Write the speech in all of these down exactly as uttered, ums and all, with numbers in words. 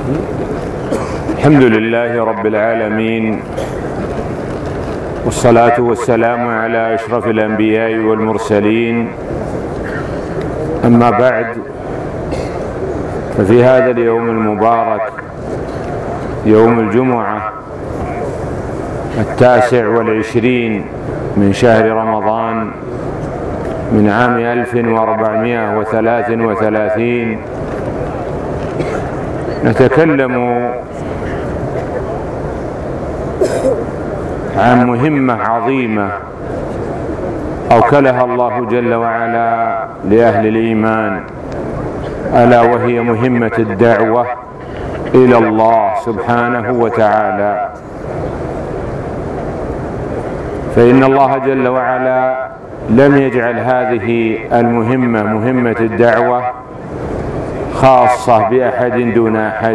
الحمد لله رب العالمين، والصلاة والسلام على أشرف الأنبياء والمرسلين. أما بعد، ففي هذا اليوم المبارك، يوم الجمعة التاسع والعشرين من شهر رمضان من عام ألف وأربعمائة وثلاث وثلاثين، نتكلم عن مهمة عظيمة أوكلها الله جل وعلا لأهل الإيمان، ألا وهي مهمة الدعوة إلى الله سبحانه وتعالى. فإن الله جل وعلا لم يجعل هذه المهمة، مهمة الدعوة، خاصة بأحد دون أحد،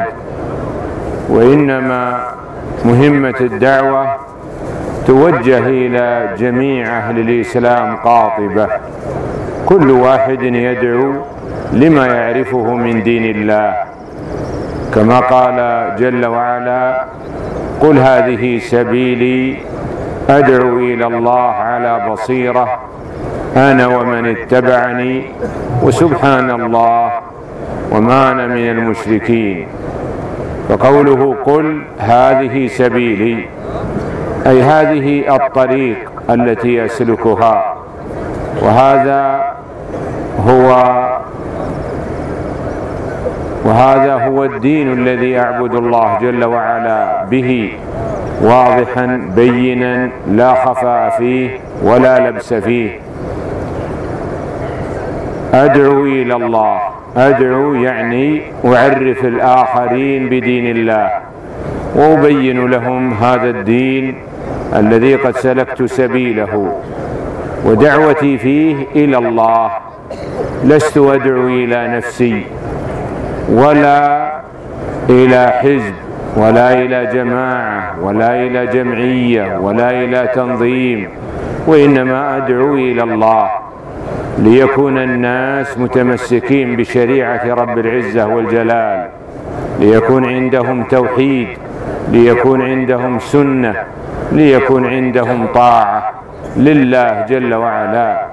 وإنما مهمة الدعوة توجه إلى جميع أهل الإسلام قاطبة، كل واحد يدعو لما يعرفه من دين الله، كما قال جل وعلا: قل هذه سبيلي أدعو إلى الله على بصيرة أنا ومن اتبعني وسبحان الله وما أنا من المشركين. فقوله قل هذه سبيلي، أي هذه الطريق التي أسلكها، وهذا هو وهذا هو الدين الذي أعبد الله جل وعلا به، واضحا بينا لا خفاء فيه ولا لبس فيه. أدعو إلى الله، أدعو يعني أعرف الآخرين بدين الله وأبين لهم هذا الدين الذي قد سلكت سبيله، ودعوتي فيه إلى الله، لست أدعو إلى نفسي ولا إلى حزب ولا إلى جماعة ولا إلى جمعية ولا إلى تنظيم، وإنما أدعو إلى الله ليكون الناس متمسكين بشريعة رب العزة والجلال، ليكون عندهم توحيد، ليكون عندهم سنة، ليكون عندهم طاعة لله جل وعلا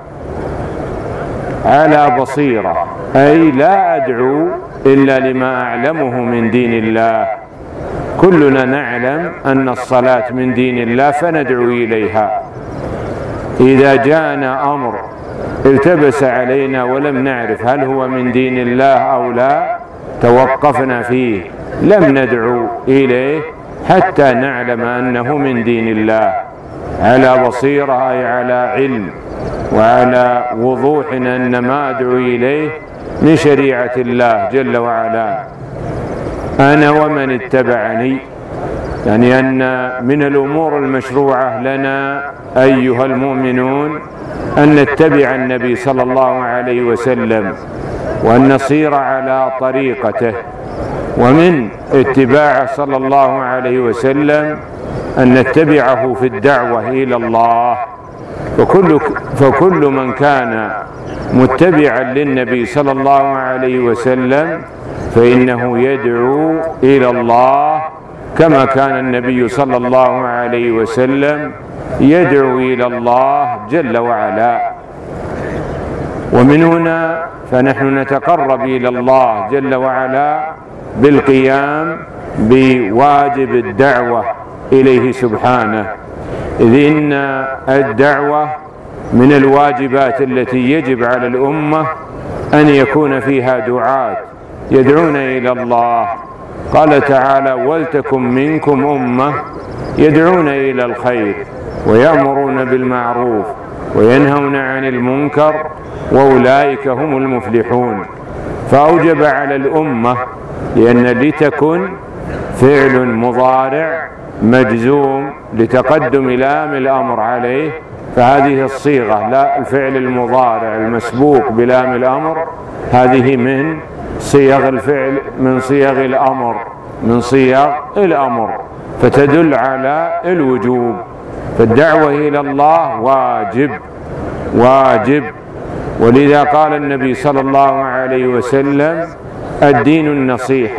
على بصيرة، أي لا أدعو إلا لما أعلمه من دين الله. كلنا نعلم أن الصلاة من دين الله فندعو إليها، إذا جاءنا أمر التبس علينا ولم نعرف هل هو من دين الله أو لا توقفنا فيه، لم ندعو إليه حتى نعلم أنه من دين الله على بصيرة، أي على علم وعلى وضوح أن ما أدعو إليه من شريعة الله جل وعلا أنا ومن اتبعني، يعني أن من الأمور المشروعة لنا أيها المؤمنون أن نتبع النبي صلى الله عليه وسلم وأن نصير على طريقته، ومن اتباعه صلى الله عليه وسلم أن نتبعه في الدعوة إلى الله. فكل, فكل من كان متبعا للنبي صلى الله عليه وسلم فإنه يدعو إلى الله كما كان النبي صلى الله عليه وسلم يدعو إلى الله جل وعلا. ومن هنا فنحن نتقرب إلى الله جل وعلا بالقيام بواجب الدعوة إليه سبحانه، إذ إن الدعوة من الواجبات التي يجب على الأمة أن يكون فيها دعاة يدعون إلى الله. قال تعالى: ولتكن منكم أمة يدعون إلى الخير ويأمرون بالمعروف وينهون عن المنكر وأولئك هم المفلحون. فأوجب على الأمة، لأن لتكن فعل مضارع مجزوم لتقدم لام الأمر عليه، فهذه الصيغة لا الفعل المضارع المسبوق بلام الأمر هذه من صيغ الفعل، من صيغ الأمر، من صيغ الأمر، فتدل على الوجوب. فالدعوة إلى الله واجب واجب ولذا قال النبي صلى الله عليه وسلم: الدين النصيحة،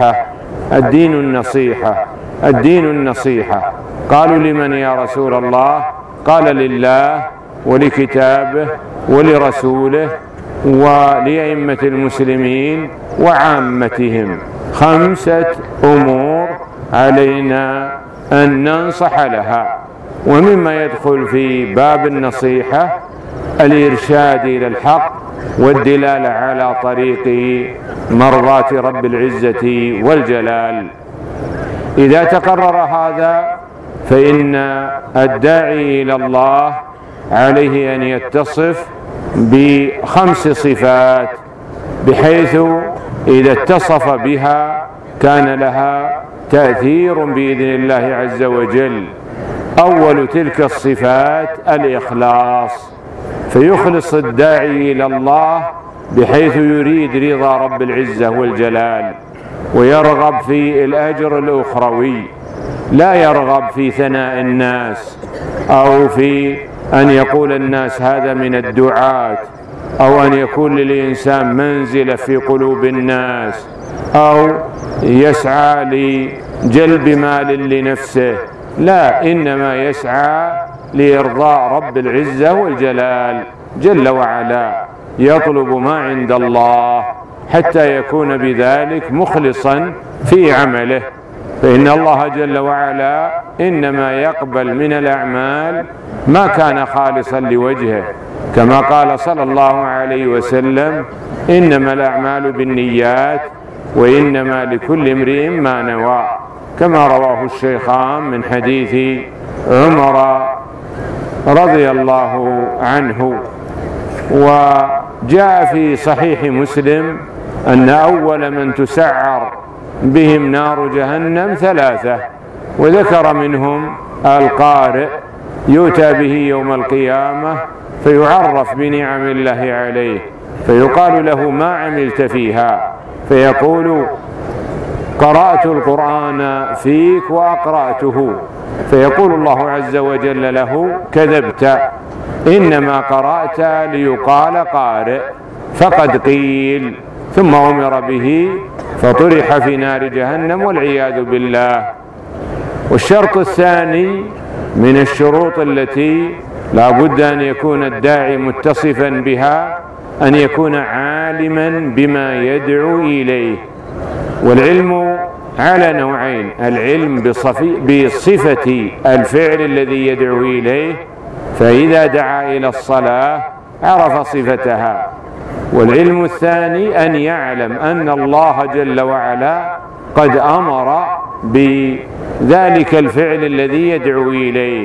الدين النصيحة الدين النصيحة. قالوا لمن يا رسول الله؟ قال لله ولكتابه ولرسوله ولأئمة المسلمين وعامتهم. خمسة أمور علينا أن ننصح لها. ومما يدخل في باب النصيحة الإرشاد إلى الحق والدلالة على طريق مرضاة رب العزة والجلال. إذا تقرر هذا فإن الداعي إلى الله عليه أن يتصف بخمس صفات، بحيث إذا اتصف بها كان لها تأثير بإذن الله عز وجل. أول تلك الصفات الإخلاص، فيخلص الداعي إلى الله بحيث يريد رضا رب العزة والجلال ويرغب في الأجر الأخروي، لا يرغب في ثناء الناس أو في أن يقول الناس هذا من الدعاة، أو أن يكون للإنسان منزلة في قلوب الناس، أو يسعى لجلب مال لنفسه. لا، إنما يسعى لإرضاء رب العزة والجلال جل وعلا، يطلب ما عند الله حتى يكون بذلك مخلصا في عمله. فإن الله جل وعلا إنما يقبل من الأعمال ما كان خالصا لوجهه، كما قال صلى الله عليه وسلم: إنما الأعمال بالنيات وإنما لكل امرئ ما نوى، كما رواه الشيخان من حديث عمر رضي الله عنه. وجاء في صحيح مسلم أن أول من تسعر بهم نار جهنم ثلاثة، وذكر منهم القارئ يؤتى به يوم القيامة فيعرف بنعم الله عليه، فيقال له: ما عملت فيها؟ فيقول: قرأت القرآن فيك وأقرأته. فيقول الله عز وجل له: كذبت، إنما قرأت ليقال قارئ، فقد قيل. ثم أمر به فطرح في نار جهنم والعياذ بالله. والشرط الثاني من الشروط التي لا بد أن يكون الداعي متصفا بها أن يكون عالما بما يدعو إليه. والعلم على نوعين: العلم بصفة الفعل الذي يدعو إليه، فإذا دعا إلى الصلاة عرف صفتها. والعلم الثاني أن يعلم أن الله جل وعلا قد أمر بذلك الفعل الذي يدعو إليه،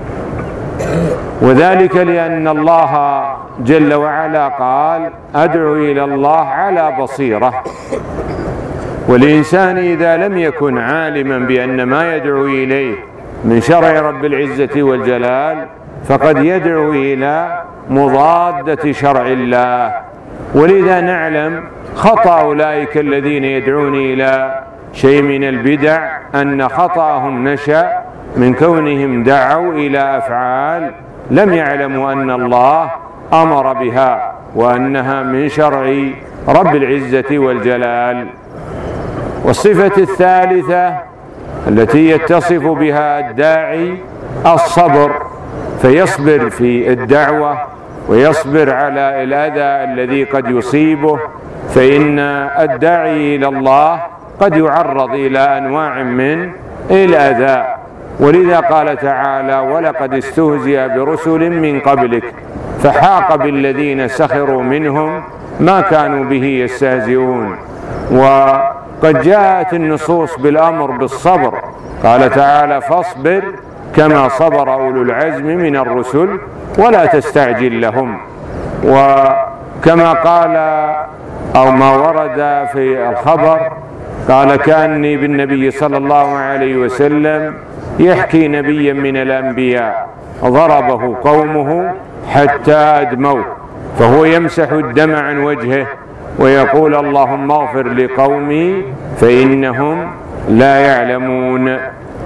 وذلك لأن الله جل وعلا قال: أدعو إلى الله على بصيرة. والإنسان إذا لم يكن عالما بأن ما يدعو إليه من شرع رب العزة والجلال فقد يدعو إلى مضادة شرع الله. ولذا نعلم خطأ أولئك الذين يدعون إلى شيء من البدع أن خطأهم نشأ من كونهم دعوا إلى أفعال لم يعلموا أن الله أمر بها وأنها من شرع رب العزة والجلال. والصفة الثالثة التي يتصف بها الداعي الصبر، فيصبر في الدعوة ويصبر على الأذى الذي قد يصيبه، فإن الداعي إلى الله قد يعرض إلى أنواع من الأذى. ولذا قال تعالى: ولقد استهزئ برسل من قبلك فحاق بالذين سخروا منهم ما كانوا به يستهزئون. وقد جاءت النصوص بالأمر بالصبر، قال تعالى: فاصبر كما صبر أولو العزم من الرسل ولا تستعجل لهم. وكما قال أو ما ورد في الخبر قال: كأني بالنبي صلى الله عليه وسلم يحكي نبيا من الأنبياء ضربه قومه حتى أدموه، فهو يمسح الدم عن وجهه ويقول: اللهم اغفر لقومي فإنهم لا يعلمون.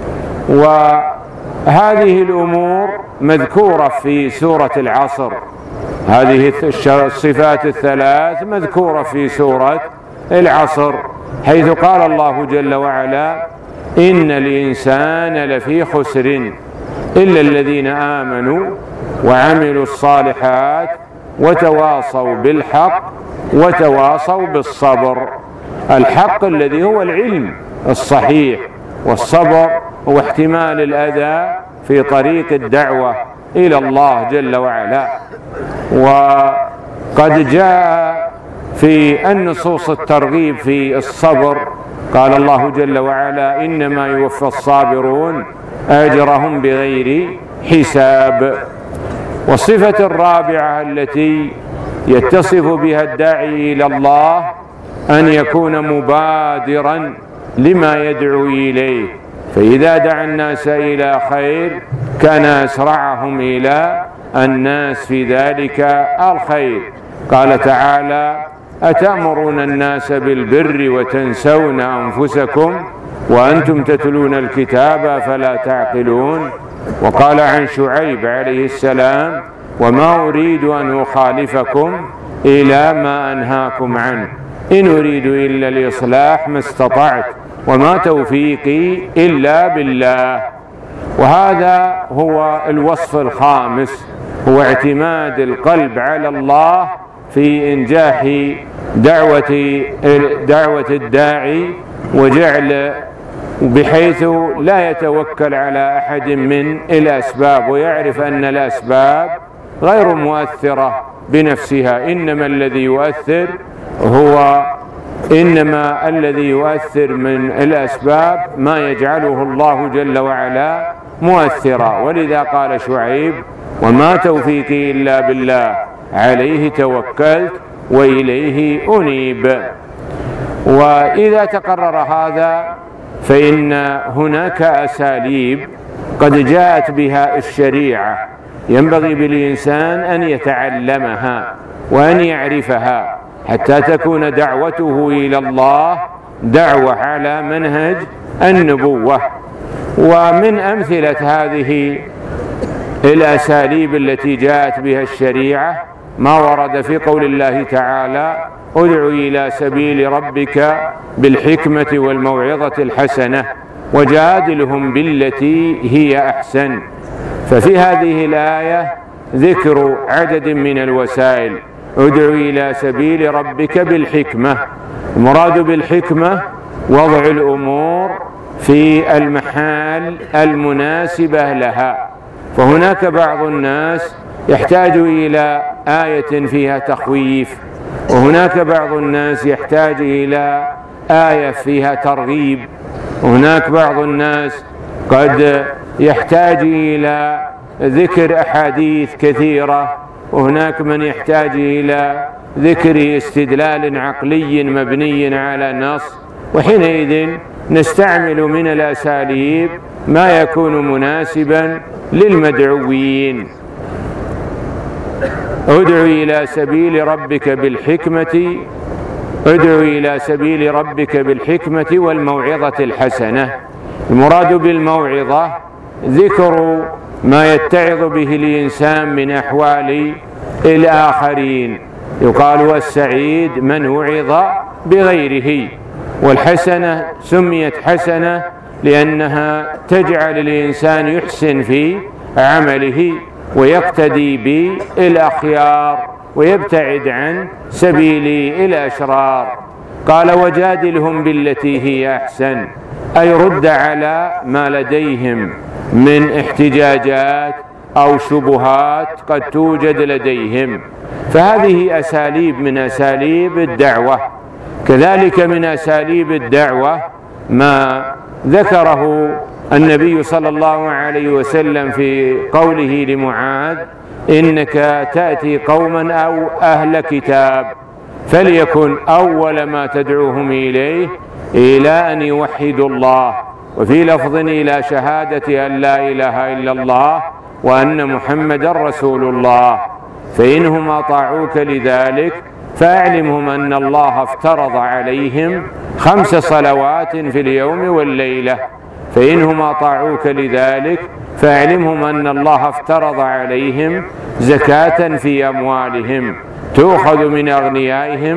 وهذه الأمور مذكورة في سورة العصر، هذه الصفات الثلاث مذكورة في سورة العصر. حيث قال الله جل وعلا: إن الإنسان لفي خسر إلا الذين آمنوا وعملوا الصالحات وتواصوا بالحق وتواصوا بالصبر. الحق الذي هو العلم الصحيح، والصبر هو احتمال الأذى في طريق الدعوة إلى الله جل وعلا. وقد جاء في النصوص الترغيب في الصبر، قال الله جل وعلا: إنما يوفى الصابرون أجرهم بغير حساب. والصفة الرابعة التي يتصف بها الداعي إلى الله أن يكون مبادرا لما يدعو إليه، فإذا دعا الناس إلى خير كان أسرعهم إلى الناس في ذلك الخير. قال تعالى: أتأمرون الناس بالبر وتنسون أنفسكم وأنتم تتلون الكتاب فلا تعقلون. وقال عن شعيب عليه السلام: وما أريد أن أخالفكم إلى ما أنهاكم عنه إن أريد إلا الإصلاح ما استطعت وما توفيقي إلا بالله. وهذا هو الوصف الخامس، هو اعتماد القلب على الله في إنجاح دعوة دعوة الداعي، وجعل بحيث لا يتوكل على أحد من الأسباب، ويعرف أن الأسباب غير مؤثرة بنفسها، إنما الذي يؤثر هو إنما الذي يؤثر من الأسباب ما يجعله الله جل وعلا مؤثرا. ولذا قال شعيب: وما توفيقي إلا بالله عليه توكلت وإليه أنيب. وإذا تقرر هذا فإن هناك أساليب قد جاءت بها الشريعة ينبغي بالإنسان أن يتعلمها وأن يعرفها حتى تكون دعوته إلى الله دعوة على منهج النبوة. ومن أمثلة هذه الأساليب التي جاءت بها الشريعة ما ورد في قول الله تعالى: ادع إلى سبيل ربك بالحكمة والموعظة الحسنة وجادلهم بالتي هي أحسن. ففي هذه الآية ذكر عدد من الوسائل. ادع إلى سبيل ربك بالحكمة، المراد بالحكمة وضع الأمور في المحال المناسبة لها. فهناك بعض الناس يحتاج إلى آية فيها تخويف، وهناك بعض الناس يحتاج إلى آية فيها ترغيب، وهناك بعض الناس قد يحتاج إلى ذكر أحاديث كثيرة، وهناك من يحتاج إلى ذكر استدلال عقلي مبني على نص. وحينئذ نستعمل من الأساليب ما يكون مناسبا للمدعوين. ادع إلى سبيل ربك بالحكمة ادع إلى سبيل ربك بالحكمة والموعظة الحسنة. المراد بالموعظة ذكر ما يتعظ به الإنسان من أحوال الآخرين. يقال السعيد من وعظ بغيره. والحسنة سميت حسنة لأنها تجعل الإنسان يحسن في عمله ويقتدي بالأخيار ويبتعد عن سبيل الأشرار. قال: وجادلهم بالتي هي أحسن، أي رد على ما لديهم من احتجاجات أو شبهات قد توجد لديهم. فهذه أساليب من أساليب الدعوة. كذلك من أساليب الدعوة ما ذكره النبي صلى الله عليه وسلم في قوله لمعاذ: إنك تأتي قوما أو أهل كتاب فليكن أول ما تدعوهم إليه إلى أن يوحدوا الله، وفي لفظ إلى شهادة أن لا إله إلا الله وأن محمدا رسول الله، فإنهم أطاعوك لذلك فأعلمهم أن الله افترض عليهم خمس صلوات في اليوم والليلة. فإنهم أطاعوك لذلك فأعلمهم أن الله افترض عليهم زكاة في أموالهم تؤخذ من أغنيائهم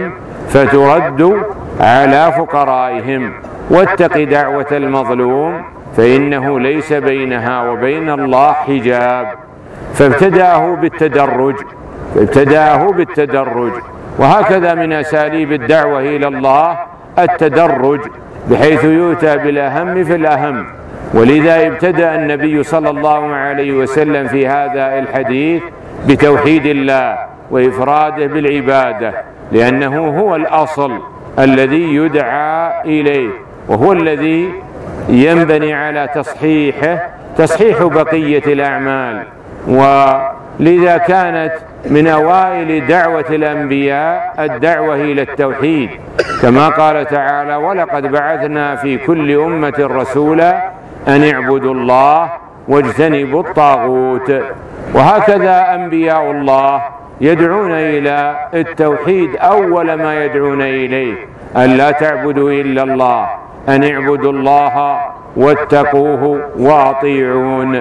فترد على فقرائهم. واتق دعوة المظلوم فإنه ليس بينها وبين الله حجاب. فابتدأه بالتدرج فابتدأه بالتدرج وهكذا من أساليب الدعوة إلى الله التدرج، بحيث يؤتى بالأهم في الأهم. ولذا ابتدأ النبي صلى الله عليه وسلم في هذا الحديث بتوحيد الله وإفراده بالعبادة، لأنه هو الأصل الذي يدعى إليه، وهو الذي ينبني على تصحيحه تصحيح بقية الأعمال. ولذا كانت من أوائل دعوة الأنبياء الدعوة إلى التوحيد، كما قال تعالى: ولقد بعثنا في كل أمة رسولا أن اعبدوا الله واجتنبوا الطاغوت. وهكذا أنبياء الله يدعون إلى التوحيد، أول ما يدعون إليه أن لا تعبدوا إلا الله، أن اعبدوا الله واتقوه وأطيعون.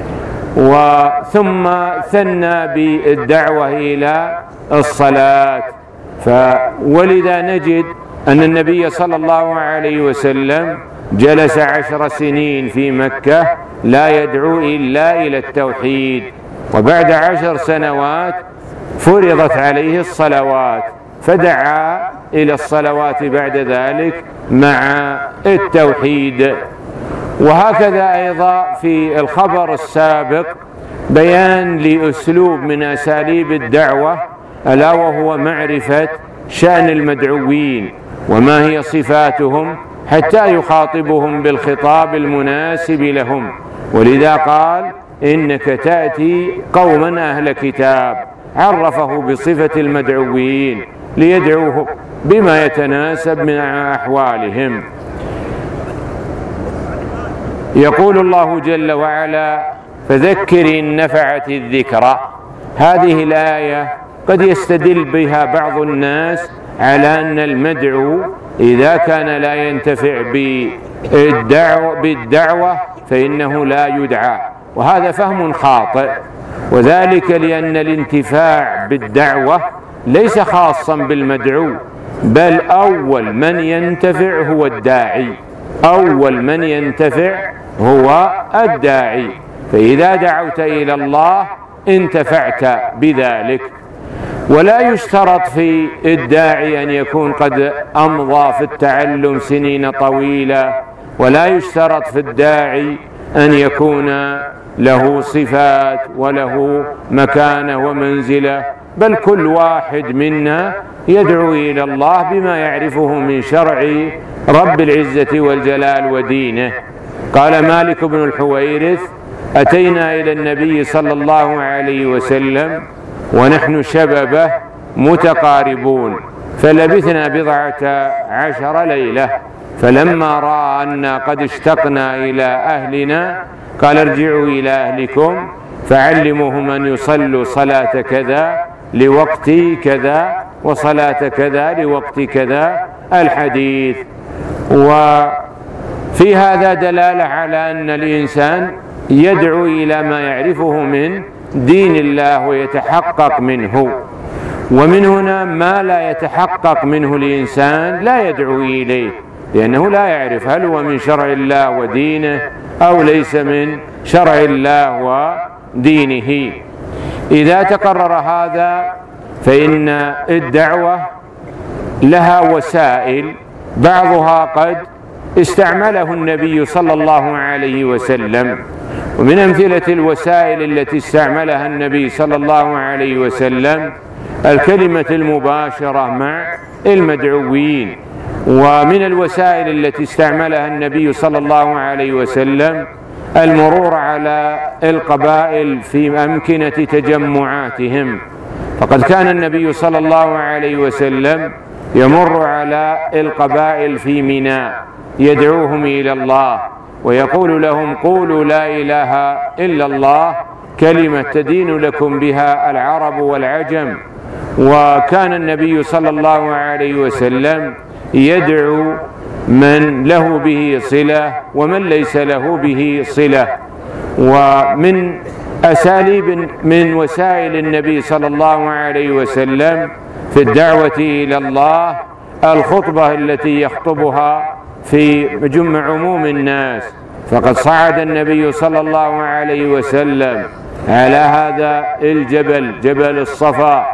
وثم ثنى بالدعوة إلى الصلاة. ولذا نجد أن النبي صلى الله عليه وسلم جلس عشر سنين في مكة لا يدعو إلا إلى التوحيد، وبعد عشر سنوات فرضت عليه الصلوات فدعا إلى الصلوات بعد ذلك مع التوحيد. وهكذا أيضا في الخبر السابق بيان لأسلوب من أساليب الدعوة، ألا وهو معرفة شأن المدعوين وما هي صفاتهم حتى يخاطبهم بالخطاب المناسب لهم. ولذا قال: إنك تأتي قوما أهل كتاب، عرفه بصفة المدعوين ليدعوه بما يتناسب من أحوالهم. يقول الله جل وعلا: فذكر إن نفعت الذكرى. هذه الآية قد يستدل بها بعض الناس على أن المدعو إذا كان لا ينتفع بالدعوة, بالدعوة فإنه لا يدعى، وهذا فهم خاطئ، وذلك لأن الانتفاع بالدعوة ليس خاصا بالمدعو، بل أول من ينتفع هو الداعي، أول من ينتفع هو الداعي. فإذا دعوت إلى الله انتفعت بذلك. ولا يشترط في الداعي أن يكون قد أمضى في التعلم سنين طويلة، ولا يشترط في الداعي أن يكون له صفات وله مكانة ومنزلة، بل كل واحد منا يدعو إلى الله بما يعرفه من شرع رب العزة والجلال ودينه. قال مالك بن الحويرث: أتينا إلى النبي صلى الله عليه وسلم ونحن شببه متقاربون، فلبثنا بضعة عشر ليلة، فلما رأى أننا قد اشتقنا إلى أهلنا قال: ارجعوا إلى أهلكم فعلموهم أن يصلوا صلاة كذا لوقت كذا وصلاة كذا لوقت كذا، الحديث. وفي هذا دلالة على أن الإنسان يدعو إلى ما يعرفه من دين الله ويتحقق منه، ومن هنا ما لا يتحقق منه الإنسان لا يدعو إليه، لأنه لا يعرف هل هو من شرع الله ودينه أو ليس من شرع الله ودينه. إذا تقرر هذا فإن الدعوة لها وسائل، بعضها قد استعمله النبي صلى الله عليه وسلم. ومن أمثلة الوسائل التي استعملها النبي صلى الله عليه وسلم الكلمة المباشرة مع المدعوين. ومن الوسائل التي استعملها النبي صلى الله عليه وسلم المرور على القبائل في أمكنة تجمعاتهم، فقد كان النبي صلى الله عليه وسلم يمر على القبائل في منى يدعوهم إلى الله ويقول لهم: قولوا لا إله إلا الله، كلمة تدين لكم بها العرب والعجم. وكان النبي صلى الله عليه وسلم يدعو من له به صلة ومن ليس له به صلة. ومن أساليب من وسائل النبي صلى الله عليه وسلم في الدعوة إلى الله الخطبة التي يخطبها في جمع عموم الناس. فقد صعد النبي صلى الله عليه وسلم على هذا الجبل، جبل الصفا،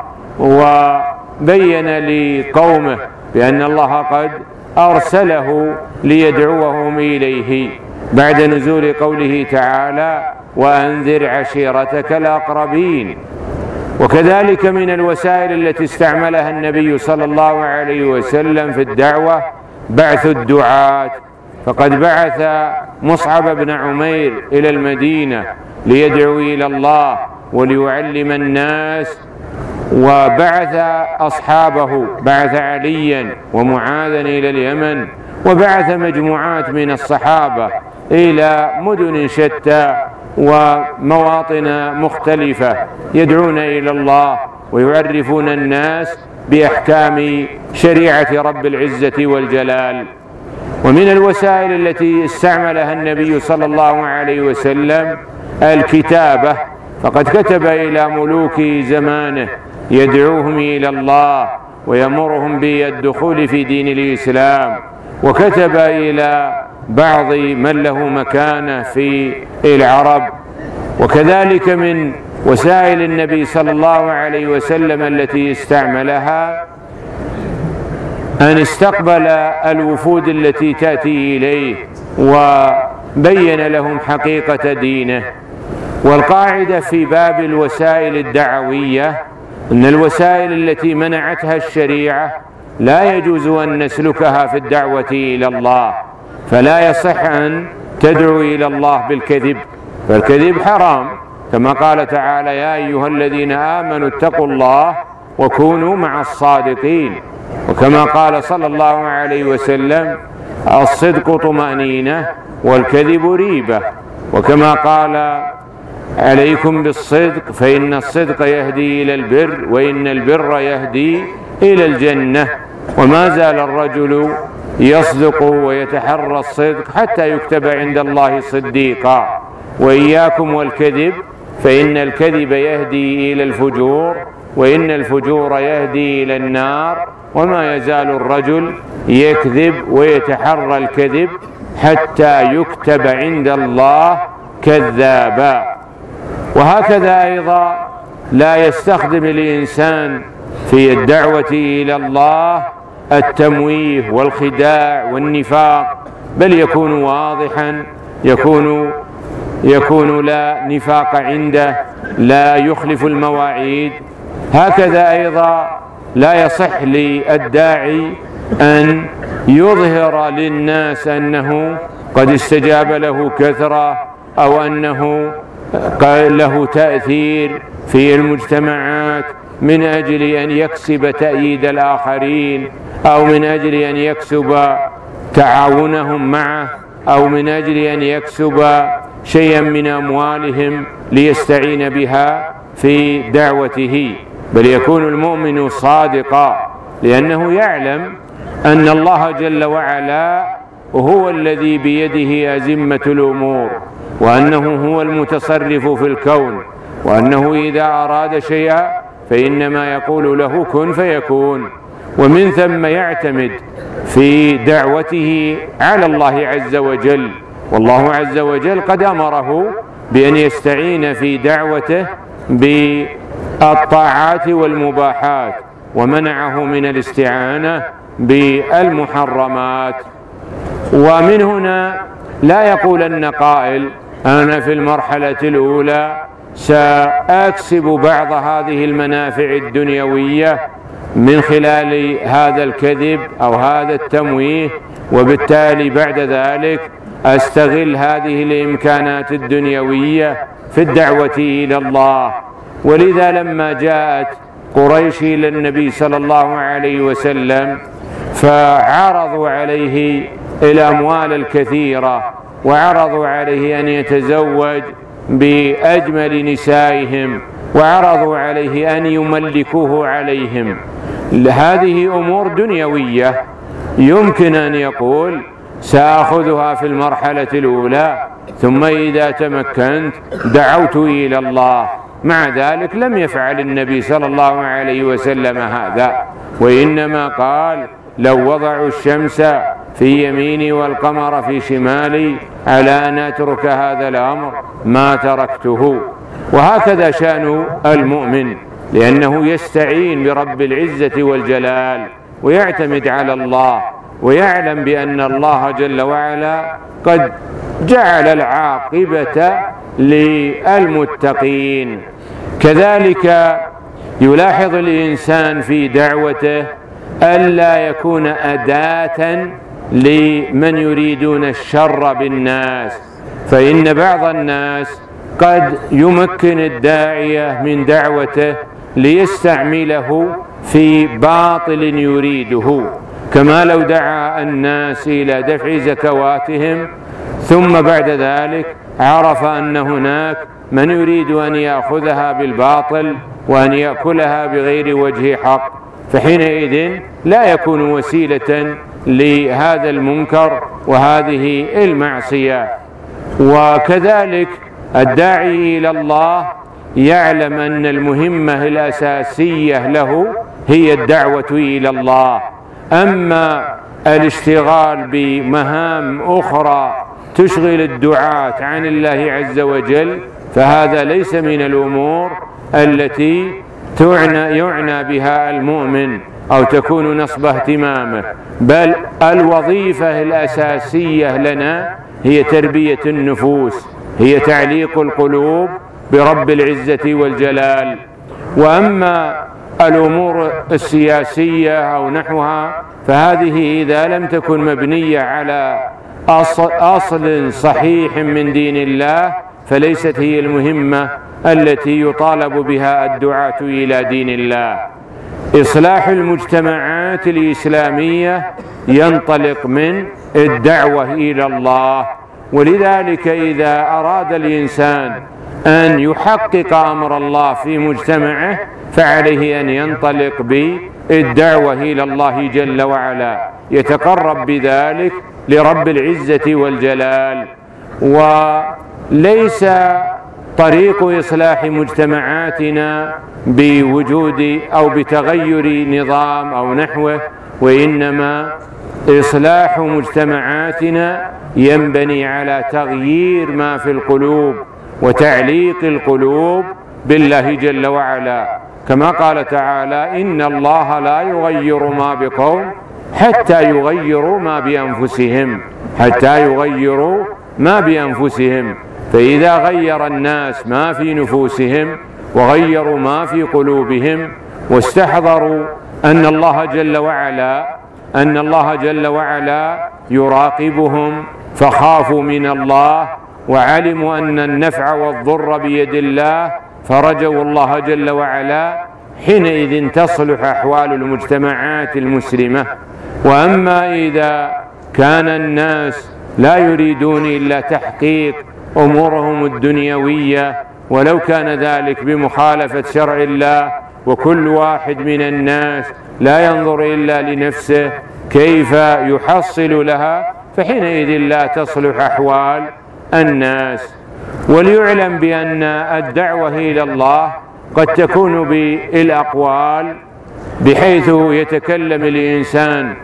وبين لقومه بأن الله قد أرسله ليدعوهم إليه بعد نزول قوله تعالى: وأنذر عشيرتك الأقربين. وكذلك من الوسائل التي استعملها النبي صلى الله عليه وسلم في الدعوة بعث الدعاة، فقد بعث مصعب بن عمير إلى المدينة ليدعو إلى الله وليعلم الناس، وبعث أصحابه، بعث عليا ومعاذا إلى اليمن، وبعث مجموعات من الصحابة إلى مدن شتى ومواطن مختلفة يدعون إلى الله ويعرفون الناس بأحكام شريعة رب العزة والجلال. ومن الوسائل التي استعملها النبي صلى الله عليه وسلم الكتابة، فقد كتب إلى ملوك زمانه يدعوهم إلى الله ويأمرهم بالدخول في دين الإسلام، وكتب إلى بعض من له مكانة في العرب. وكذلك من وسائل النبي صلى الله عليه وسلم التي استعملها أن استقبل الوفود التي تأتي إليه وبين لهم حقيقة دينه. والقاعدة في باب الوسائل الدعوية أن الوسائل التي منعتها الشريعة لا يجوز أن نسلكها في الدعوة إلى الله، فلا يصح أن تدعو إلى الله بالكذب، فالكذب حرام، كما قال تعالى: يا أيها الذين آمنوا اتقوا الله وكونوا مع الصادقين. وكما قال صلى الله عليه وسلم: الصدق طمأنينة والكذب ريبة. وكما قال: عليكم بالصدق فإن الصدق يهدي إلى البر وإن البر يهدي إلى الجنة. وما زال الرجل يصدق ويتحرى الصدق حتى يكتب عند الله صديقا. وإياكم والكذب فإن الكذب يهدي إلى الفجور وإن الفجور يهدي إلى النار. وما يزال الرجل يكذب ويتحرى الكذب حتى يكتب عند الله كذابا. وهكذا أيضا لا يستخدم الإنسان في الدعوة إلى الله التمويه والخداع والنفاق، بل يكون واضحا، يكون يكون لا نفاق عنده، لا يخلف المواعيد. هكذا أيضا لا يصح للداعي أن يظهر للناس أنه قد استجاب له كثرة أو أنه له تأثير في المجتمعات من أجل أن يكسب تأييد الآخرين، أو من أجل أن يكسب تعاونهم معه، أو من أجل أن يكسب شيئا من أموالهم ليستعين بها في دعوته. بل يكون المؤمن صادقا لأنه يعلم أن الله جل وعلا هو الذي بيده أزمة الأمور، وأنه هو المتصرف في الكون، وأنه إذا أراد شيئا فإنما يقول له كن فيكون. ومن ثم يعتمد في دعوته على الله عز وجل، والله عز وجل قد أمره بأن يستعين في دعوته بالطاعات والمباحات، ومنعه من الاستعانة بالمحرمات. ومن هنا لا يقولن قائل: أنا في المرحلة الأولى سأكسب بعض هذه المنافع الدنيوية من خلال هذا الكذب أو هذا التمويه، وبالتالي بعد ذلك أستغل هذه الإمكانات الدنيوية في الدعوة إلى الله. ولذا لما جاءت قريش إلى النبي صلى الله عليه وسلم فعرضوا عليه الأموال الكثيرة، وعرضوا عليه أن يتزوج بأجمل نسائهم، وعرضوا عليه أن يملكوه عليهم. هذه أمور دنيوية يمكن أن يقول: سأخذها في المرحلة الأولى، ثم إذا تمكنت دعوت إلى الله. مع ذلك لم يفعل النبي صلى الله عليه وسلم هذا، وإنما قال: لو وضعوا الشمس في يميني والقمر في شمالي على أن أترك هذا الأمر ما تركته. وهكذا شأن المؤمن، لأنه يستعين برب العزة والجلال ويعتمد على الله، ويعلم بأن الله جل وعلا قد جعل العاقبة للمتقين. كذلك يلاحظ الإنسان في دعوته ألا يكون أداة لمن يريدون الشر بالناس، فإن بعض الناس قد يمكن الداعية من دعوته ليستعمله في باطل يريده، كما لو دعا الناس إلى دفع زكواتهم ثم بعد ذلك عرف أن هناك من يريد أن يأخذها بالباطل وأن يأكلها بغير وجه حق، فحينئذ لا يكون وسيلة لهذا المنكر وهذه المعصية. وكذلك الداعي إلى الله يعلم أن المهمة الأساسية له هي الدعوة إلى الله، أما الاشتغال بمهام أخرى تشغل الدعاة عن الله عز وجل فهذا ليس من الأمور التي تعنى يعنى بها المؤمن أو تكون نصب اهتمامه، بل الوظيفة الأساسية لنا هي تربية النفوس، هي تعليق القلوب برب العزة والجلال. وأما الأمور السياسية أو نحوها فهذه إذا لم تكن مبنية على أصل صحيح من دين الله فليست هي المهمة التي يطالب بها الدعاة إلى دين الله. إصلاح المجتمعات الإسلامية ينطلق من الدعوة إلى الله، ولذلك إذا أراد الإنسان أن يحقق أمر الله في مجتمعه فعليه أن ينطلق بالدعوة إلى الله جل وعلا، يتقرب بذلك لرب العزة والجلال. وليس طريق إصلاح مجتمعاتنا بوجود أو بتغير نظام أو نحوه، وإنما إصلاح مجتمعاتنا ينبني على تغيير ما في القلوب وتعليق القلوب بالله جل وعلا، كما قال تعالى: إن الله لا يغير ما بقوم حتى يغيروا ما بأنفسهم حتى يغيروا ما بأنفسهم. فإذا غير الناس ما في نفوسهم وغيروا ما في قلوبهم واستحضروا أن الله جل وعلا أن الله جل وعلا يراقبهم فخافوا من الله وعلموا أن النفع والضر بيد الله فرجوا الله جل وعلا، حينئذ تصلح أحوال المجتمعات المسلمة. وأما إذا كان الناس لا يريدون إلا تحقيق أمورهم الدنيوية ولو كان ذلك بمخالفة شرع الله، وكل واحد من الناس لا ينظر إلا لنفسه كيف يحصل لها، فحينئذ لا تصلح أحوال الناس. وليعلم بأن الدعوة إلى الله قد تكون بالأقوال بحيث يتكلم الإنسان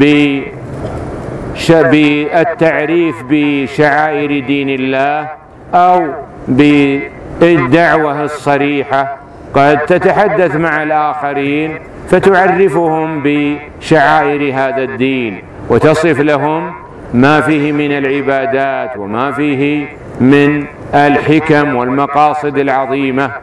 بالتعريف بشعائر دين الله، أو بالدعوة الصريحة قد تتحدث مع الآخرين فتعرفهم بشعائر هذا الدين وتصف لهم ما فيه من العبادات وما فيه من الحكم والمقاصد العظيمة.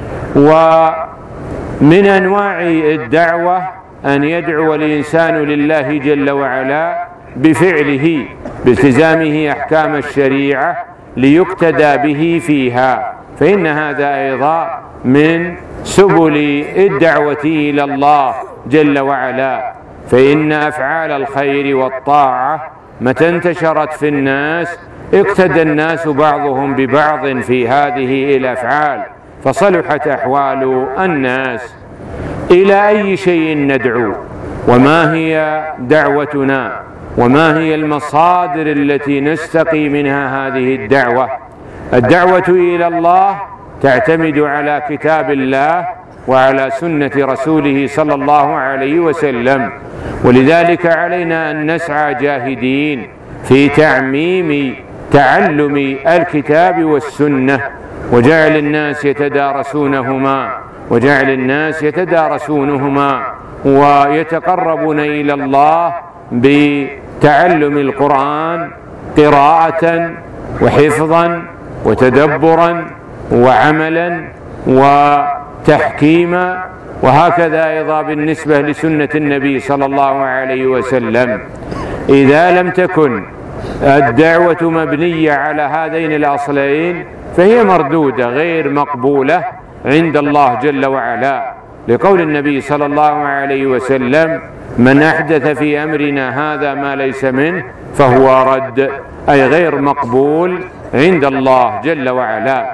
ومن أنواع الدعوة أن يدعو الإنسان لله جل وعلا بفعله بالتزامه أحكام الشريعة ليقتدى به فيها، فإن هذا أيضا من سبل الدعوة إلى الله جل وعلا. فإن أفعال الخير والطاعة متى انتشرت في الناس اقتدى الناس بعضهم ببعض في هذه الأفعال فصلحت أحوال الناس. إلى أي شيء ندعو؟ وما هي دعوتنا؟ وما هي المصادر التي نستقي منها هذه الدعوة؟ الدعوة إلى الله تعتمد على كتاب الله وعلى سنة رسوله صلى الله عليه وسلم. ولذلك علينا أن نسعى جاهدين في تعميم تعلم الكتاب والسنة، وجعل الناس يتدارسونهما وجعل الناس يتدارسونهما ويتقربون إلى الله بتعلم القرآن قراءة وحفظا وتدبرا وعملا وتحكيما، وهكذا أيضا بالنسبة لسنة النبي صلى الله عليه وسلم. إذا لم تكن الدعوة مبنية على هذين الأصلين فهي مردودة غير مقبولة عند الله جل وعلا، لقول النبي صلى الله عليه وسلم: من أحدث في أمرنا هذا ما ليس منه فهو رد، أي غير مقبول عند الله جل وعلا.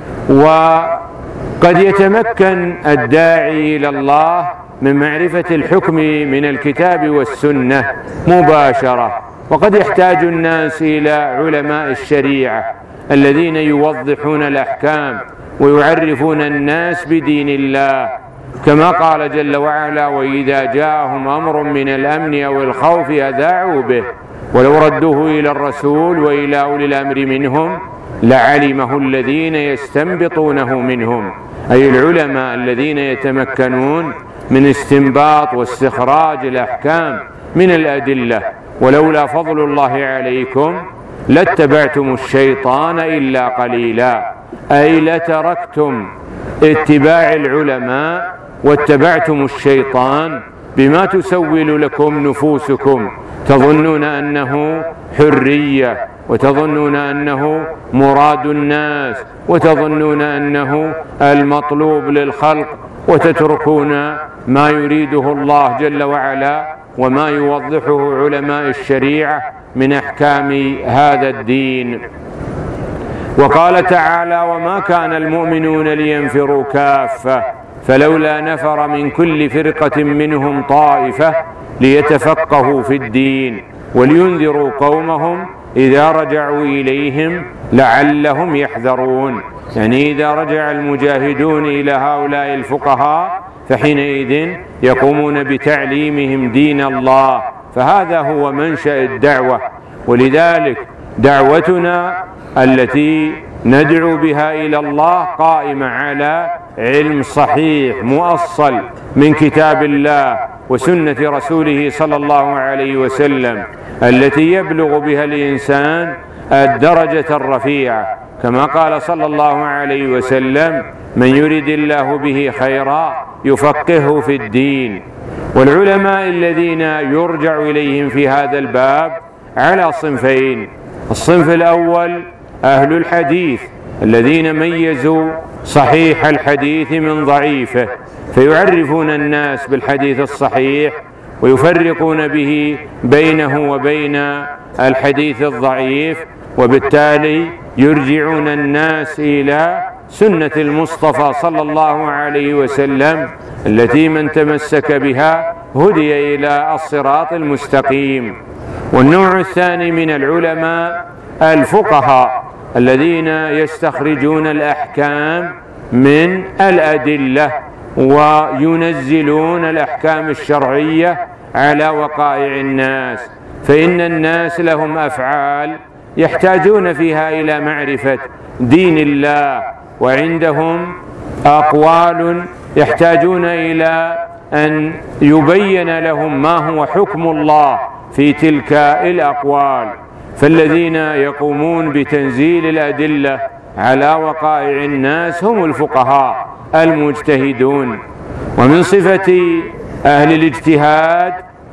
وقد يتمكن الداعي إلى الله من معرفة الحكم من الكتاب والسنة مباشرة، وقد يحتاج الناس إلى علماء الشريعة الذين يوضحون الأحكام ويعرفون الناس بدين الله، كما قال جل وعلا: وإذا جاءهم أمر من الأمن أو الخوف أذاعوا به ولو ردوه إلى الرسول وإلى أولي الأمر منهم لعلمه الذين يستنبطونه منهم، أي العلماء الذين يتمكنون من استنباط واستخراج الأحكام من الأدلة. ولولا فضل الله عليكم لاتبعتم الشيطان إلا قليلا، أي لتركتم اتباع العلماء واتبعتم الشيطان بما تسول لكم نفوسكم، تظنون أنه حرية، وتظنون أنه مراد الناس، وتظنون أنه المطلوب للخلق، وتتركون ما يريده الله جل وعلا وما يوضحه علماء الشريعة من أحكام هذا الدين. وقال تعالى: وما كان المؤمنون لينفروا كافة فلولا نفر من كل فرقة منهم طائفة ليتفقهوا في الدين ولينذروا قومهم إذا رجعوا إليهم لعلهم يحذرون. يعني إذا رجع المجاهدون إلى هؤلاء الفقهاء فحينئذ يقومون بتعليمهم دين الله، فهذا هو منشأ الدعوة. ولذلك دعوتنا التي ندعو بها إلى الله قائمة على علم صحيح مؤصل من كتاب الله وسنة رسوله صلى الله عليه وسلم، التي يبلغ بها الإنسان الدرجة الرفيعة، كما قال صلى الله عليه وسلم: من يرد الله به خيرا يفقهه في الدين. والعلماء الذين يرجع إليهم في هذا الباب على صنفين: الصنف الأول أهل الحديث الذين ميزوا صحيح الحديث من ضعيفه، فيعرفون الناس بالحديث الصحيح ويفرقون به بينه وبين الحديث الضعيف، وبالتالي يرجعون الناس إلى سنة المصطفى صلى الله عليه وسلم التي من تمسك بها هدي إلى الصراط المستقيم. والنوع الثاني من العلماء الفقهاء الذين يستخرجون الأحكام من الأدلة وينزلون الأحكام الشرعية على وقائع الناس، فإن الناس لهم أفعال يحتاجون فيها إلى معرفة دين الله، وعندهم أقوال يحتاجون إلى أن يبين لهم ما هو حكم الله في تلك الأقوال. فالذين يقومون بتنزيل الأدلة على وقائع الناس هم الفقهاء المجتهدون. ومن صفة أهل الاجتهاد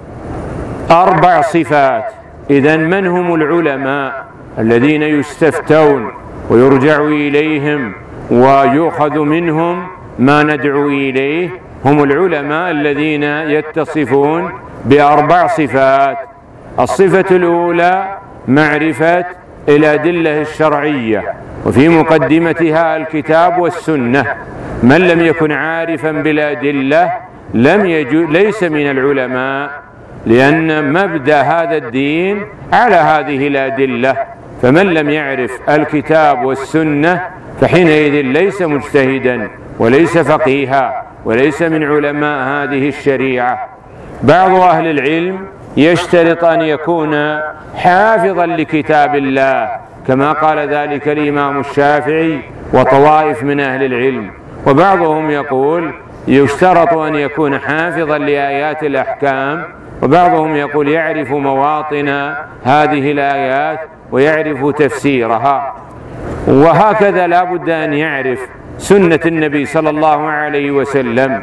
أربع صفات. إذن من هم العلماء الذين يستفتون ويرجع إليهم ويؤخذ منهم ما ندعو إليه؟ هم العلماء الذين يتصفون بأربع صفات. الصفة الأولى معرفة الأدلة الشرعية، وفي مقدمتها الكتاب والسنة. من لم يكن عارفا بالأدلة لم يجو ليس من العلماء، لأن مبدأ هذا الدين على هذه الأدلة، فمن لم يعرف الكتاب والسنة فحينئذ ليس مجتهدا وليس فقيها وليس من علماء هذه الشريعة. بعض أهل العلم يشترط أن يكون حافظا لكتاب الله، كما قال ذلك الإمام الشافعي وطوائف من أهل العلم. وبعضهم يقول يشترط أن يكون حافظا لآيات الأحكام، وبعضهم يقول يعرف مواطن هذه الآيات ويعرف تفسيرها. وهكذا لا بد أن يعرف سنة النبي صلى الله عليه وسلم،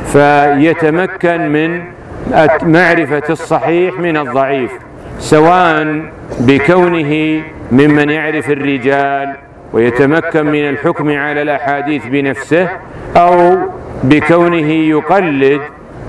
فيتمكن من معرفة الصحيح من الضعيف، سواء بكونه ممن يعرف الرجال ويتمكن من الحكم على الأحاديث بنفسه، أو بكونه يقلد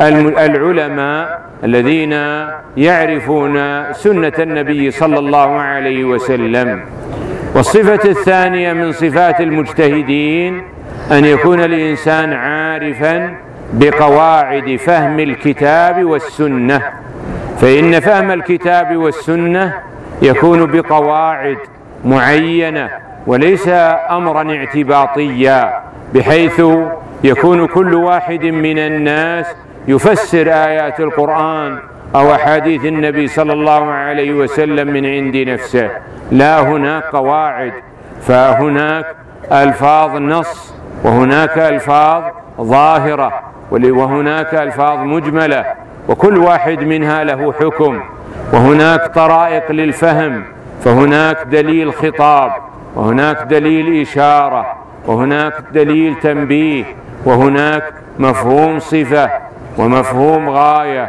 العلماء الذين يعرفون سنة النبي صلى الله عليه وسلم. والصفة الثانية من صفات المجتهدين أن يكون الإنسان عارفا بقواعد فهم الكتاب والسنة، فإن فهم الكتاب والسنة يكون بقواعد معينة وليس أمرا اعتباطيا، بحيث يكون كل واحد من الناس يفسر آيات القرآن أو أحاديث النبي صلى الله عليه وسلم من عند نفسه. لا، هناك قواعد، فهناك ألفاظ نص، وهناك ألفاظ ظاهرة، وهناك ألفاظ مجملة، وكل واحد منها له حكم. وهناك طرائق للفهم، فهناك دليل خطاب، وهناك دليل إشارة، وهناك دليل تنبيه، وهناك مفهوم صفة، ومفهوم غاية،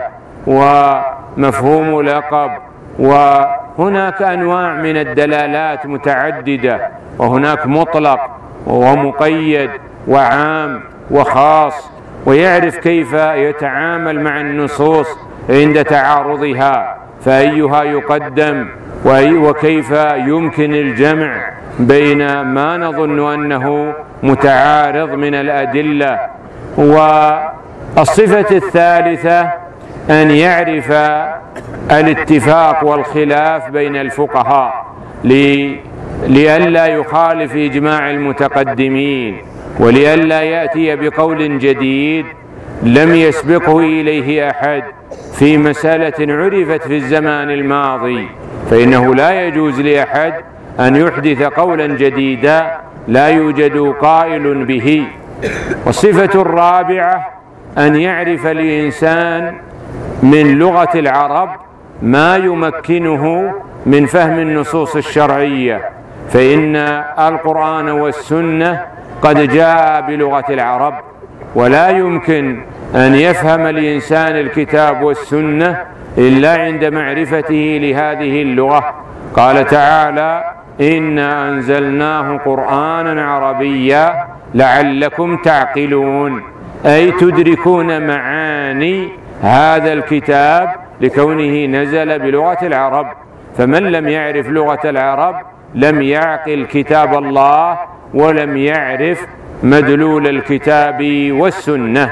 ومفهوم لقب، وهناك أنواع من الدلالات متعددة، وهناك مطلق ومقيد وعام وخاص، ويعرف كيف يتعامل مع النصوص عند تعارضها، فأيها يقدم وكيف يمكن الجمع بين ما نظن أنه متعارض من الأدلة. والصفة الثالثة أن يعرف الاتفاق والخلاف بين الفقهاء لئلا يخالف إجماع المتقدمين، ولئلا يأتي بقول جديد لم يسبقه إليه أحد في مسألة عرفت في الزمان الماضي، فإنه لا يجوز لأحد أن يحدث قولا جديدا لا يوجد قائل به. والصفة الرابعة أن يعرف الإنسان من لغة العرب ما يمكنه من فهم النصوص الشرعية، فإن القرآن والسنة قد جاء بلغة العرب، ولا يمكن أن يفهم الإنسان الكتاب والسنة إلا عند معرفته لهذه اللغة. قال تعالى: إنا أنزلناه قرآنا عربيا لعلكم تعقلون، أي تدركون معاني هذا الكتاب لكونه نزل بلغة العرب. فمن لم يعرف لغة العرب لم يعقل كتاب الله ولم يعرف مدلول الكتاب والسنة.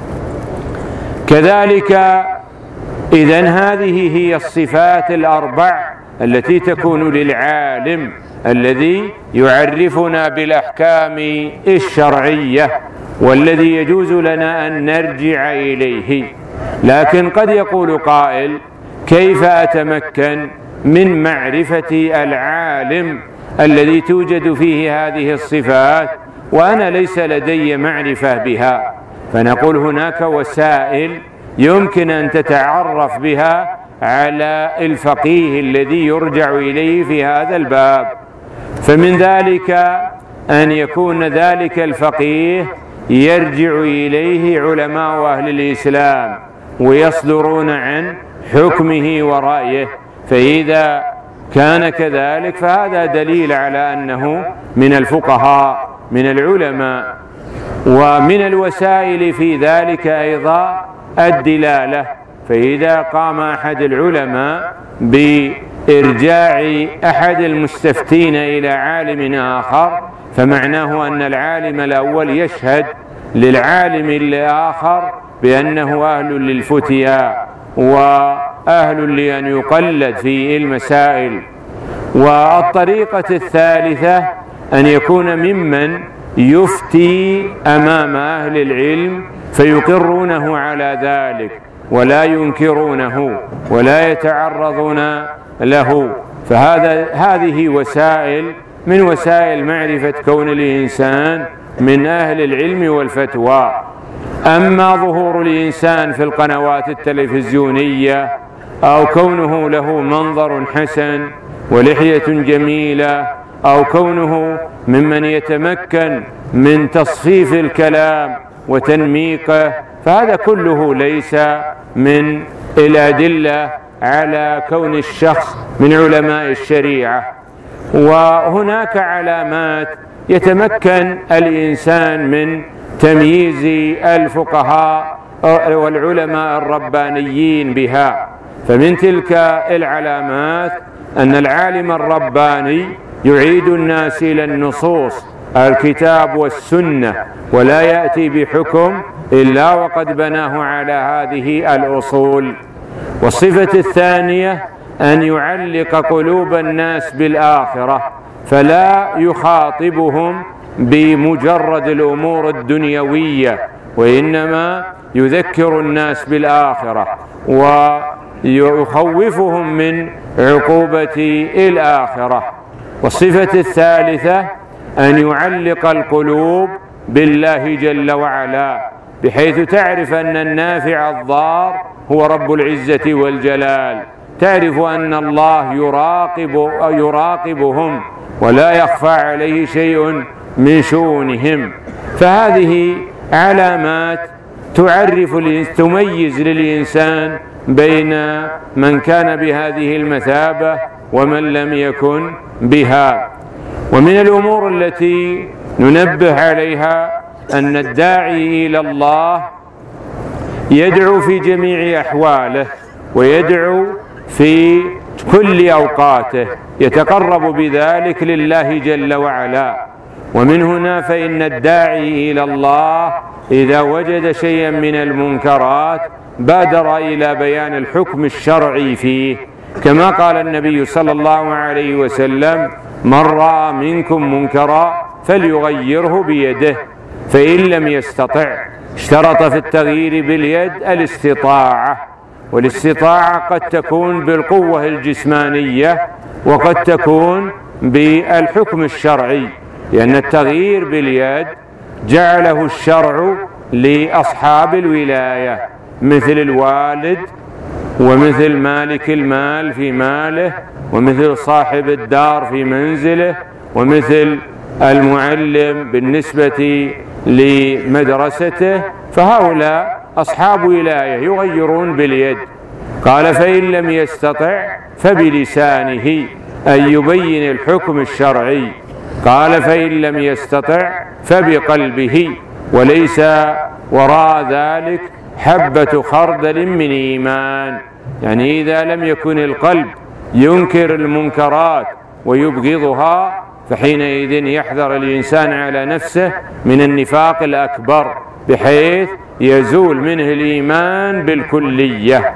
كذلك إذن هذه هي الصفات الأربع التي تكون للعالم الذي يعرفنا بالأحكام الشرعية، والذي يجوز لنا أن نرجع إليه. لكن قد يقول قائل: كيف أتمكن من معرفة العالم الذي توجد فيه هذه الصفات وأنا ليس لدي معرفة بها؟ فنقول هناك وسائل يمكن أن تتعرف بها على الفقيه الذي يرجع إليه في هذا الباب. فمن ذلك أن يكون ذلك الفقيه يرجع إليه علماء أهل الإسلام ويصدرون عن حكمه ورأيه، فإذا كان كذلك فهذا دليل على أنه من الفقهاء من العلماء. ومن الوسائل في ذلك أيضا الدلالة، فإذا قام أحد العلماء بإرجاع أحد المستفتين إلى عالم آخر فمعناه أن العالم الأول يشهد للعالم الآخر بأنه أهل للفتيا وأهل لأن يقلد في المسائل. والطريقة الثالثة أن يكون ممن يفتي أمام أهل العلم فيقرونه على ذلك ولا ينكرونه ولا يتعرضون له. فهذا هذه وسائل من وسائل معرفة كون الإنسان من أهل العلم والفتوى. أما ظهور الإنسان في القنوات التلفزيونية أو كونه له منظر حسن ولحية جميلة أو كونه ممن يتمكن من تصفيف الكلام وتنميقه، فهذا كله ليس من الأدلة على كون الشخص من علماء الشريعة. وهناك علامات يتمكن الإنسان من تمييز الفقهاء والعلماء الربانيين بها. فمن تلك العلامات أن العالم الرباني يعيد الناس إلى النصوص الكتاب والسنة، ولا يأتي بحكم إلا وقد بناه على هذه الأصول. والصفة الثانية أن يعلق قلوب الناس بالآخرة، فلا يخاطبهم بمجرد الأمور الدنيوية، وإنما يذكر الناس بالآخرة ويخوفهم من عقوبة الآخرة. والصفة الثالثة أن يعلق القلوب بالله جل وعلا، بحيث تعرف أن النافع الضار هو رب العزة والجلال، تعرف أن الله يراقب يراقبهم ولا يخفى عليه شيء من شؤونهم. فهذه علامات تعرف تميز للإنسان بين من كان بهذه المثابة ومن لم يكن بها. ومن الأمور التي ننبه عليها أن الداعي إلى الله يدعو في جميع أحواله ويدعو في كل أوقاته، يتقرب بذلك لله جل وعلا. ومن هنا فإن الداعي إلى الله إذا وجد شيئا من المنكرات بادر إلى بيان الحكم الشرعي فيه، كما قال النبي صلى الله عليه وسلم: من رأى منكم منكرا فليغيره بيده، فإن لم يستطع. اشترط في التغيير باليد الاستطاعة، والاستطاعة قد تكون بالقوة الجسمانية وقد تكون بالحكم الشرعي، لأن التغيير باليد جعله الشرع لأصحاب الولاية مثل الوالد ومثل مالك المال في ماله ومثل صاحب الدار في منزله ومثل المعلم بالنسبة لمدرسته، فهؤلاء أصحاب ولاية يغيرون باليد. قال: فإن لم يستطع فبلسانه، أن يبين الحكم الشرعي. قال: فإن لم يستطع فبقلبه، وليس وراء ذلك حبة خردل من إيمان. يعني إذا لم يكن القلب ينكر المنكرات ويبغضها، فحينئذ يحذر الإنسان على نفسه من النفاق الأكبر، بحيث يزول منه الإيمان بالكلية.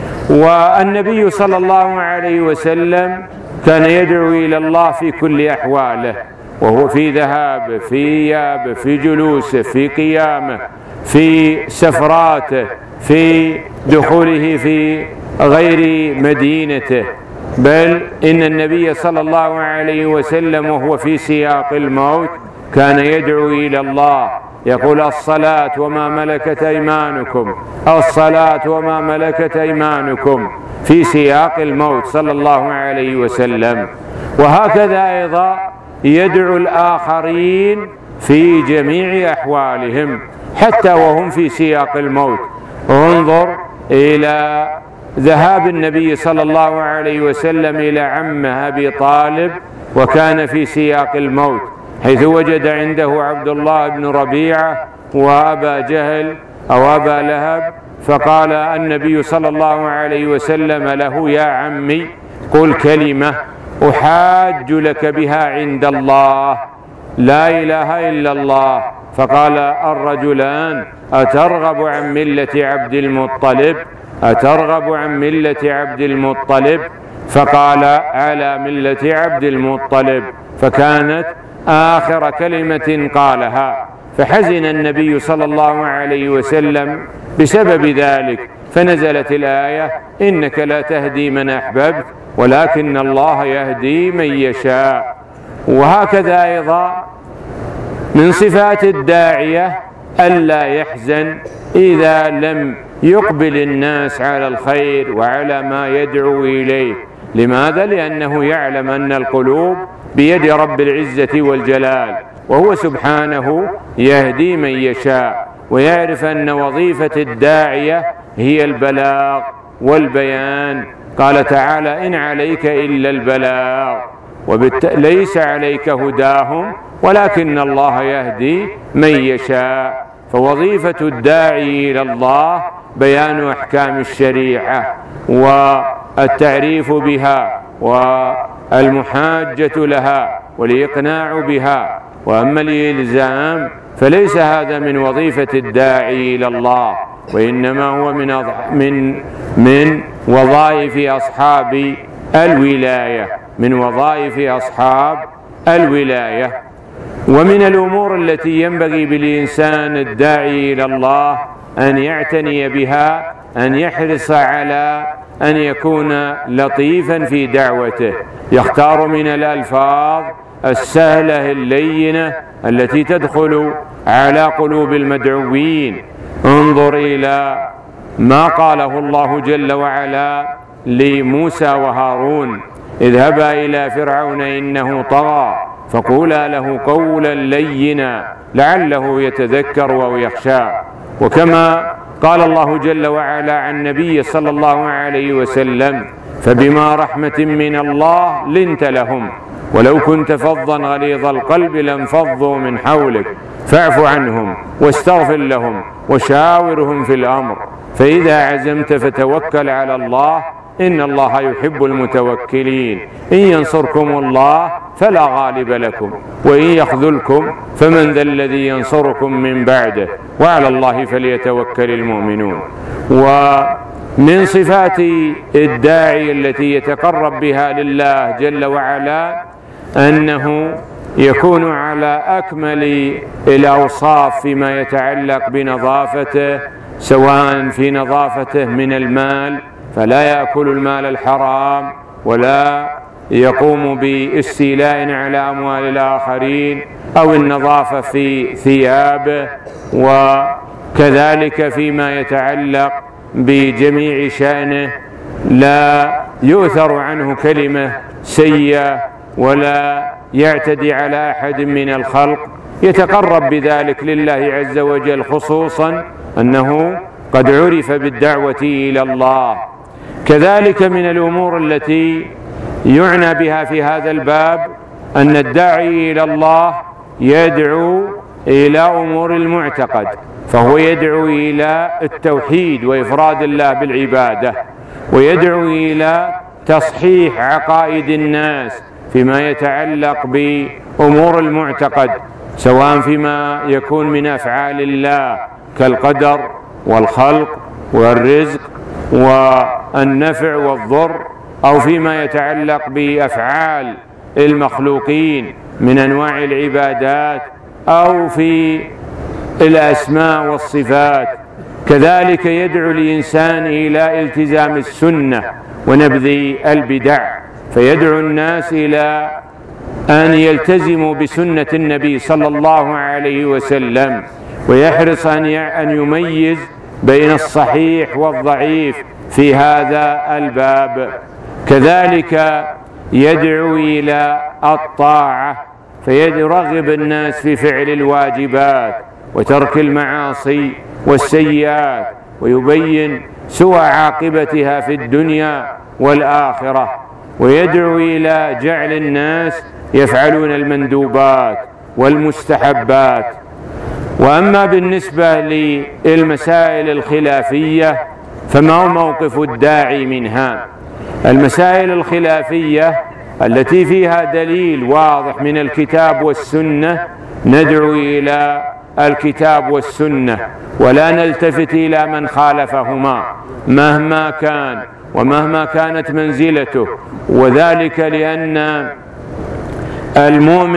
والنبي صلى الله عليه وسلم كان يدعو إلى الله في كل أحواله، وهو في ذهابه، في إيابه، في جلوسه، في قيامه، في سفراته، في دخوله في غير مدينته. بل إن النبي صلى الله عليه وسلم وهو في سياق الموت كان يدعو إلى الله، يقول: الصلاة وما ملكت أيمانكم، الصلاة وما ملكت أيمانكم، في سياق الموت صلى الله عليه وسلم. وهكذا أيضا يدعو الآخرين في جميع أحوالهم حتى وهم في سياق الموت. انظر إلى ذهاب النبي صلى الله عليه وسلم إلى عمه أبي طالب وكان في سياق الموت، حيث وجد عنده عبد الله بن ربيعة وأبا جهل أو أبا لهب، فقال النبي صلى الله عليه وسلم له: يا عمي، قل كلمة أحاج لك بها عند الله، لا إله إلا الله. فقال الرجلان: أترغب عن ملة عبد المطلب؟ أترغب عن ملة عبد المطلب؟ فقال: على ملة عبد المطلب. فكانت آخر كلمة قالها. فحزن النبي صلى الله عليه وسلم بسبب ذلك، فنزلت الآية: إنك لا تهدي من أحببت ولكن الله يهدي من يشاء. وهكذا أيضا من صفات الداعية ألا يحزن إذا لم يقبل الناس على الخير وعلى ما يدعو إليه. لماذا؟ لأنه يعلم أن القلوب بيد رب العزة والجلال، وهو سبحانه يهدي من يشاء، ويعرف أن وظيفة الداعية هي البلاغ والبيان. قال تعالى: إن عليك إلا البلاغ، وليس عليك هداهم ولكن الله يهدي من يشاء. فوظيفة الداعي إلى الله بيان أحكام الشريعة والتعريف بها والمحاجة لها والإقناع بها. وأما الإلزام فليس هذا من وظيفة الداعي إلى الله، وإنما هو من من من وظائف أصحاب الولاية من وظائف أصحاب الولاية. ومن الأمور التي ينبغي بالإنسان الداعي إلى الله أن يعتني بها أن يحرص على أن يكون لطيفا في دعوته، يختار من الألفاظ السهلة اللينة التي تدخل على قلوب المدعوين. انظر إلى ما قاله الله جل وعلا لموسى وهارون: اذهبا إلى فرعون إنه طغى فقولا له قولا لينا لعله يتذكر أو يخشى. وكما قال الله جل وعلا عن النبي صلى الله عليه وسلم: فبما رحمة من الله لنت لهم ولو كنت فظا غليظ القلب لانفضوا من حولك فاعف عنهم واستغفر لهم وشاورهم في الأمر فإذا عزمت فتوكل على الله إن الله يحب المتوكلين. إن ينصركم الله فلا غالب لكم وإن يخذلكم فمن ذا الذي ينصركم من بعده وعلى الله فليتوكل المؤمنون. ومن صفات الداعي التي يتقرب بها لله جل وعلا أنه يكون على أكمل الأوصاف فيما يتعلق بنظافته، سواء في نظافته من المال فلا يأكل المال الحرام ولا يقوم باستيلاء على أموال الآخرين، أو النظافة في ثيابه، وكذلك فيما يتعلق بجميع شأنه لا يؤثر عنه كلمة سيئة ولا يعتدي على أحد من الخلق، يتقرب بذلك لله عز وجل، خصوصا أنه قد عرف بالدعوة إلى الله. كذلك من الأمور التي يعنى بها في هذا الباب أن الداعي إلى الله يدعو إلى أمور المعتقد، فهو يدعو إلى التوحيد وإفراد الله بالعبادة، ويدعو إلى تصحيح عقائد الناس فيما يتعلق بأمور المعتقد، سواء فيما يكون من أفعال الله كالقدر والخلق والرزق والنفع والضر، أو فيما يتعلق بأفعال المخلوقين من أنواع العبادات، أو في الأسماء والصفات. كذلك يدعو الإنسان إلى التزام السنة ونبذ البدع، فيدعو الناس إلى أن يلتزموا بسنة النبي صلى الله عليه وسلم، ويحرص أن يميز بين الصحيح والضعيف في هذا الباب. كذلك يدعو إلى الطاعة، فيرغب الناس في فعل الواجبات وترك المعاصي والسيئات، ويبين سوء عاقبتها في الدنيا والآخرة، ويدعو إلى جعل الناس يفعلون المندوبات والمستحبات. وأما بالنسبة للمسائل الخلافية فما هو موقف الداعي منها؟ المسائل الخلافية التي فيها دليل واضح من الكتاب والسنة ندعو إلى الكتاب والسنة، ولا نلتفت إلى من خالفهما مهما كان ومهما كانت منزلته، وذلك لأن المؤمن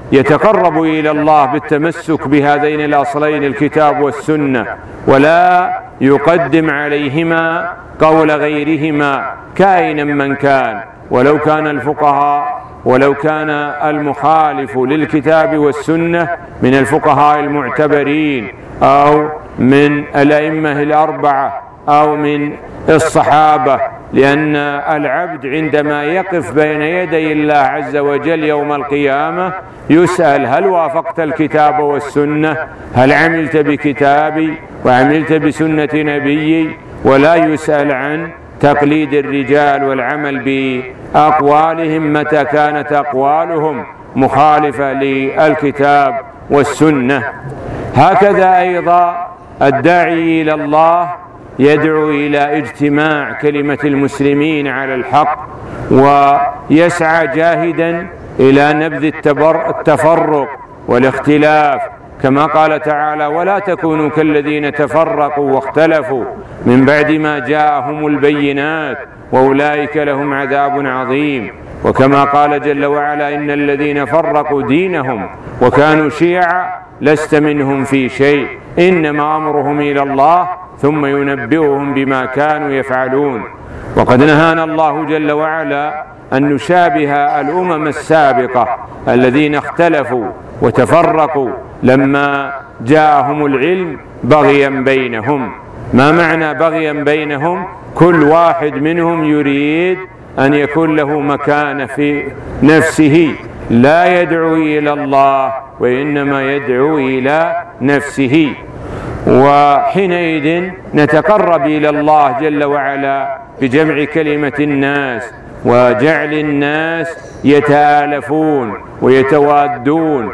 يتقرب إلى الله بالتمسك بهذين الأصلين الكتاب والسنة، ولا يقدم عليهما قول غيرهما كائنا من كان، ولو كان الفقهاء ولو كان المخالف للكتاب والسنة من الفقهاء المعتبرين أو من الأئمة الأربعة أو من الصحابة، لأن العبد عندما يقف بين يدي الله عز وجل يوم القيامة يسأل: هل وافقت الكتاب والسنة؟ هل عملت بكتابي وعملت بسنة نبيي؟ ولا يسأل عن تقليد الرجال والعمل بأقوالهم متى كانت أقوالهم مخالفة للكتاب والسنة. هكذا أيضا الداعي إلى الله يدعو إلى اجتماع كلمة المسلمين على الحق، ويسعى جاهدا إلى نبذ التفرق والاختلاف، كما قال تعالى: ولا تكونوا كالذين تفرقوا واختلفوا من بعد ما جاءهم البينات وأولئك لهم عذاب عظيم. وكما قال جل وعلا: إن الذين فرقوا دينهم وكانوا شيعا لست منهم في شيء إنما أمرهم إلى الله ثم ينبئهم بما كانوا يفعلون. وقد نهانا الله جل وعلا أن نشابه الأمم السابقة الذين اختلفوا وتفرقوا لما جاءهم العلم بغيا بينهم. ما معنى بغيا بينهم؟ كل واحد منهم يريد أن يكون له مكانة في نفسه، لا يدعو إلى الله وإنما يدعو إلى نفسه. وحينئذ نتقرب إلى الله جل وعلا بجمع كلمة الناس وجعل الناس يتآلفون ويتوادون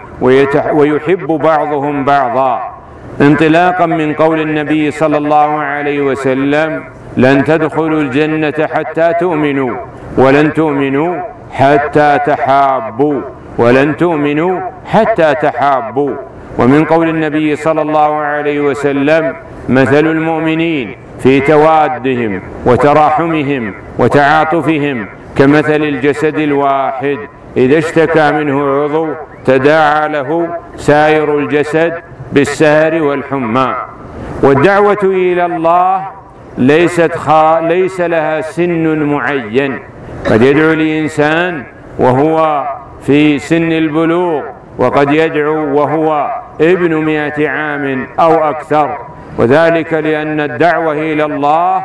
ويحب بعضهم بعضا، انطلاقا من قول النبي صلى الله عليه وسلم: لن تدخلوا الجنة حتى تؤمنوا ولن تؤمنوا حتى تحابوا ولن تؤمنوا حتى تحابوا. ومن قول النبي صلى الله عليه وسلم: مثل المؤمنين في توادهم وتراحمهم وتعاطفهم كمثل الجسد الواحد إذا اشتكى منه عضو تداعى له سائر الجسد بالسهر والحمى. والدعوة إلى الله ليست خا... ليس لها سن معين، قد يدعو الإنسان وهو في سن البلوغ، وقد يدعو وهو ابن مئة عام أو أكثر، وذلك لأن الدعوة إلى الله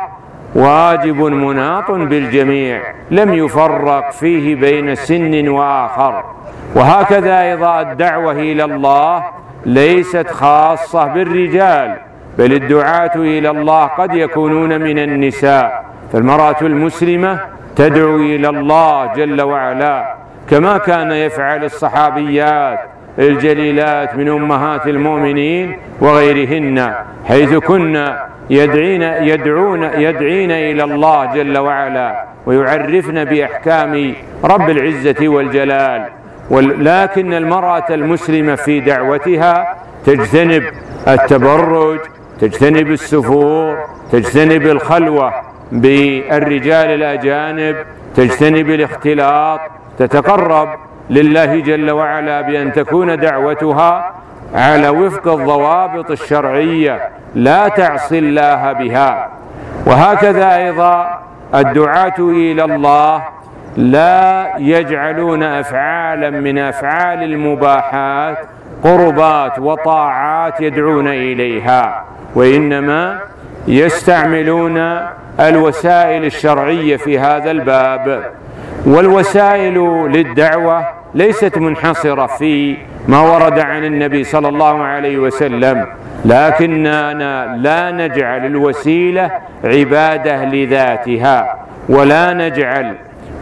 واجب مناط بالجميع، لم يفرق فيه بين سن وآخر. وهكذا أيضا الدعوة إلى الله ليست خاصة بالرجال، بل الدعاة إلى الله قد يكونون من النساء، فالمرأة المسلمة تدعو إلى الله جل وعلا كما كان يفعل الصحابيات الجليلات من أمهات المؤمنين وغيرهن، حيث كنا يدعين يدعون يدعين إلى الله جل وعلا ويعرفن بأحكام رب العزة والجلال. ولكن المرأة المسلمة في دعوتها تجتنب التبرج، تجتنب السفور، تجتنب الخلوة بالرجال الأجانب، تجتنب الاختلاط، تتقرب لله جل وعلا بأن تكون دعوتها على وفق الضوابط الشرعية لا تعصي الله بها. وهكذا أيضا الدعاة إلى الله لا يجعلون أفعالا من أفعال المباحات قربات وطاعات يدعون إليها، وإنما يستعملون الوسائل الشرعية في هذا الباب. والوسائل للدعوة ليست منحصرة في ما ورد عن النبي صلى الله عليه وسلم، لكننا لا نجعل الوسيلة عبادة لذاتها، ولا نجعل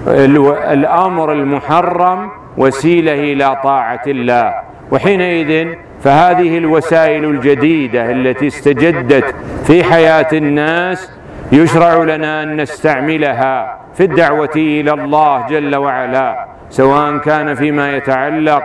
الأمر المحرم وسيلة إلى طاعة الله. وحينئذ فهذه الوسائل الجديدة التي استجدت في حياة الناس يشرع لنا أن نستعملها في الدعوة إلى الله جل وعلا، سواء كان فيما يتعلق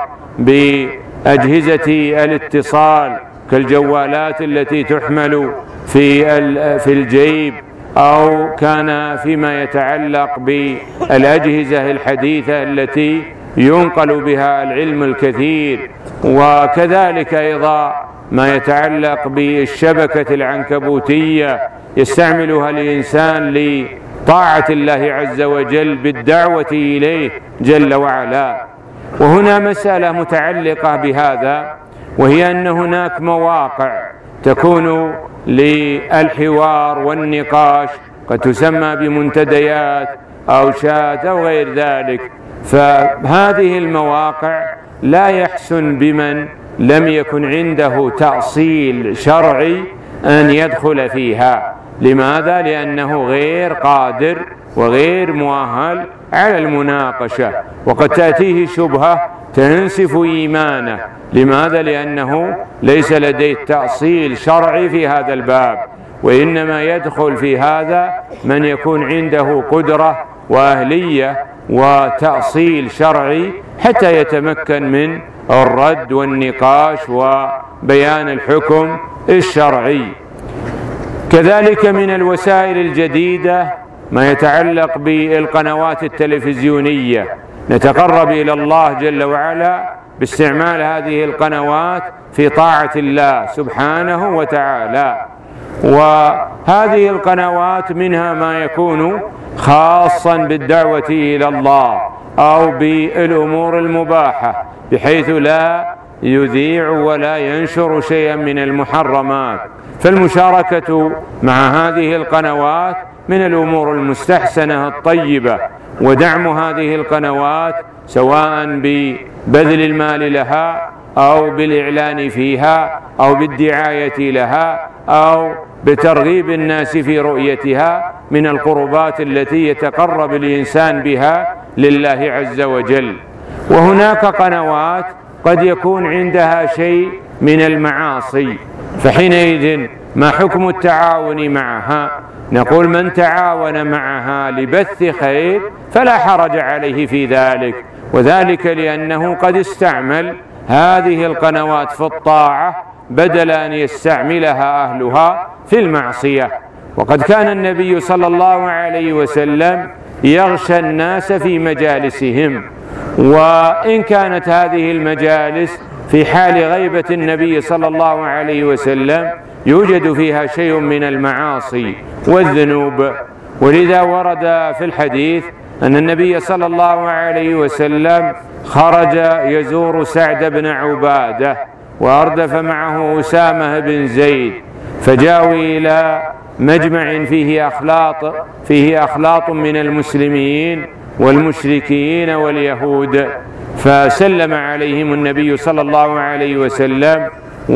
بأجهزة الاتصال كالجوالات التي تحمل في في الجيب، أو كان فيما يتعلق بالأجهزة الحديثة التي ينقل بها العلم الكثير. وكذلك أيضا ما يتعلق بالشبكة العنكبوتية يستعملها الإنسان لطاعة الله عز وجل بالدعوة إليه جل وعلا. وهنا مسألة متعلقة بهذا، وهي أن هناك مواقع تكون للحوار والنقاش قد تسمى بمنتديات أو شات أو غير ذلك، فهذه المواقع لا يحسن بمن لم يكن عنده تأصيل شرعي أن يدخل فيها. لماذا؟ لأنه غير قادر وغير مؤهل على المناقشة، وقد تأتيه شبهة تنسف إيمانه. لماذا؟ لأنه ليس لديه تأصيل شرعي في هذا الباب، وإنما يدخل في هذا من يكون عنده قدرة وأهلية وتأصيل شرعي حتى يتمكن من الرد والنقاش وبيان الحكم الشرعي. كذلك من الوسائل الجديدة ما يتعلق بالقنوات التلفزيونية، نتقرب إلى الله جل وعلا باستعمال هذه القنوات في طاعة الله سبحانه وتعالى. وهذه القنوات منها ما يكون خاصا بالدعوة إلى الله أو بالأمور المباحة، بحيث لا يذيع ولا ينشر شيئا من المحرمات. فالمشاركة مع هذه القنوات من الأمور المستحسنة الطيبة، ودعم هذه القنوات سواء ببذل المال لها أو بالإعلان فيها أو بالدعاية لها أو بترغيب الناس في رؤيتها من القربات التي يتقرب الإنسان بها لله عز وجل. وهناك قنوات قد يكون عندها شيء من المعاصي، فحينئذ ما حكم التعاون معها؟ نقول من تعاون معها لبث خير فلا حرج عليه في ذلك، وذلك لأنه قد استعمل هذه القنوات في الطاعة بدل أن يستعملها أهلها في المعصية. وقد كان النبي صلى الله عليه وسلم يغشى الناس في مجالسهم، وإن كانت هذه المجالس في حال غيبة النبي صلى الله عليه وسلم يوجد فيها شيء من المعاصي والذنوب. ولذا ورد في الحديث أن النبي صلى الله عليه وسلم خرج يزور سعد بن عبادة وأردف معه أسامة بن زيد، فجاءوا إلى مجمع فيه أخلاط فيه أخلاط من المسلمين والمشركين واليهود، فسلم عليهم النبي صلى الله عليه وسلم،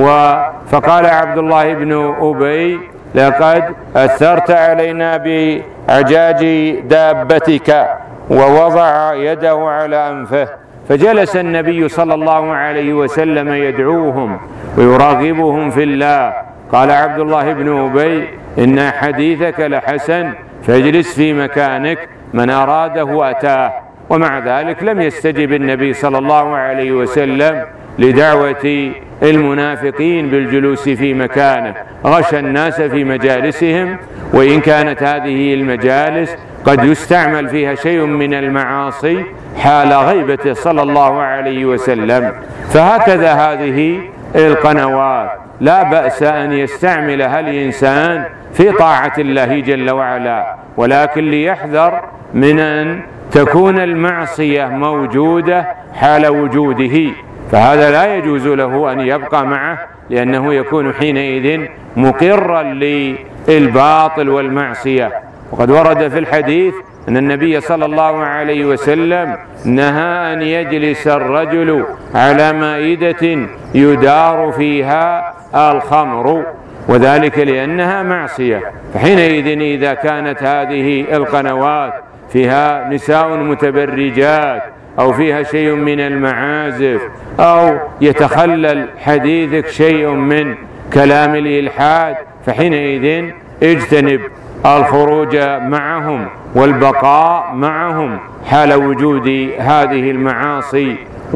فقال عبد الله بن أبي: لقد أثرت علينا بعجاج دابتك، ووضع يده على أنفه. فجلس النبي صلى الله عليه وسلم يدعوهم ويراغبهم في الله. قال عبد الله بن أبي: إن حديثك لحسن، فاجلس في مكانك، من أراده أتاه. ومع ذلك لم يستجب النبي صلى الله عليه وسلم لدعوة المنافقين بالجلوس في مكانه، غشى الناس في مجالسهم، وإن كانت هذه المجالس قد يستعمل فيها شيء من المعاصي حال غيبته صلى الله عليه وسلم. فهكذا هذه القنوات لا بأس أن يستعملها الإنسان في طاعة الله جل وعلا، ولكن ليحذر من أن تكون المعصية موجودة حال وجوده، فهذا لا يجوز له أن يبقى معه، لأنه يكون حينئذ مقرا للباطل والمعصية. وقد ورد في الحديث أن النبي صلى الله عليه وسلم نهى أن يجلس الرجل على مائدة يدار فيها الخمر، وذلك لأنها معصية. فحينئذ إذا كانت هذه القنوات فيها نساء متبرجات أو فيها شيء من المعازف أو يتخلل حديثك شيء من كلام الإلحاد، فحينئذ اجتنب الخروج معهم والبقاء معهم حال وجود هذه المعاصي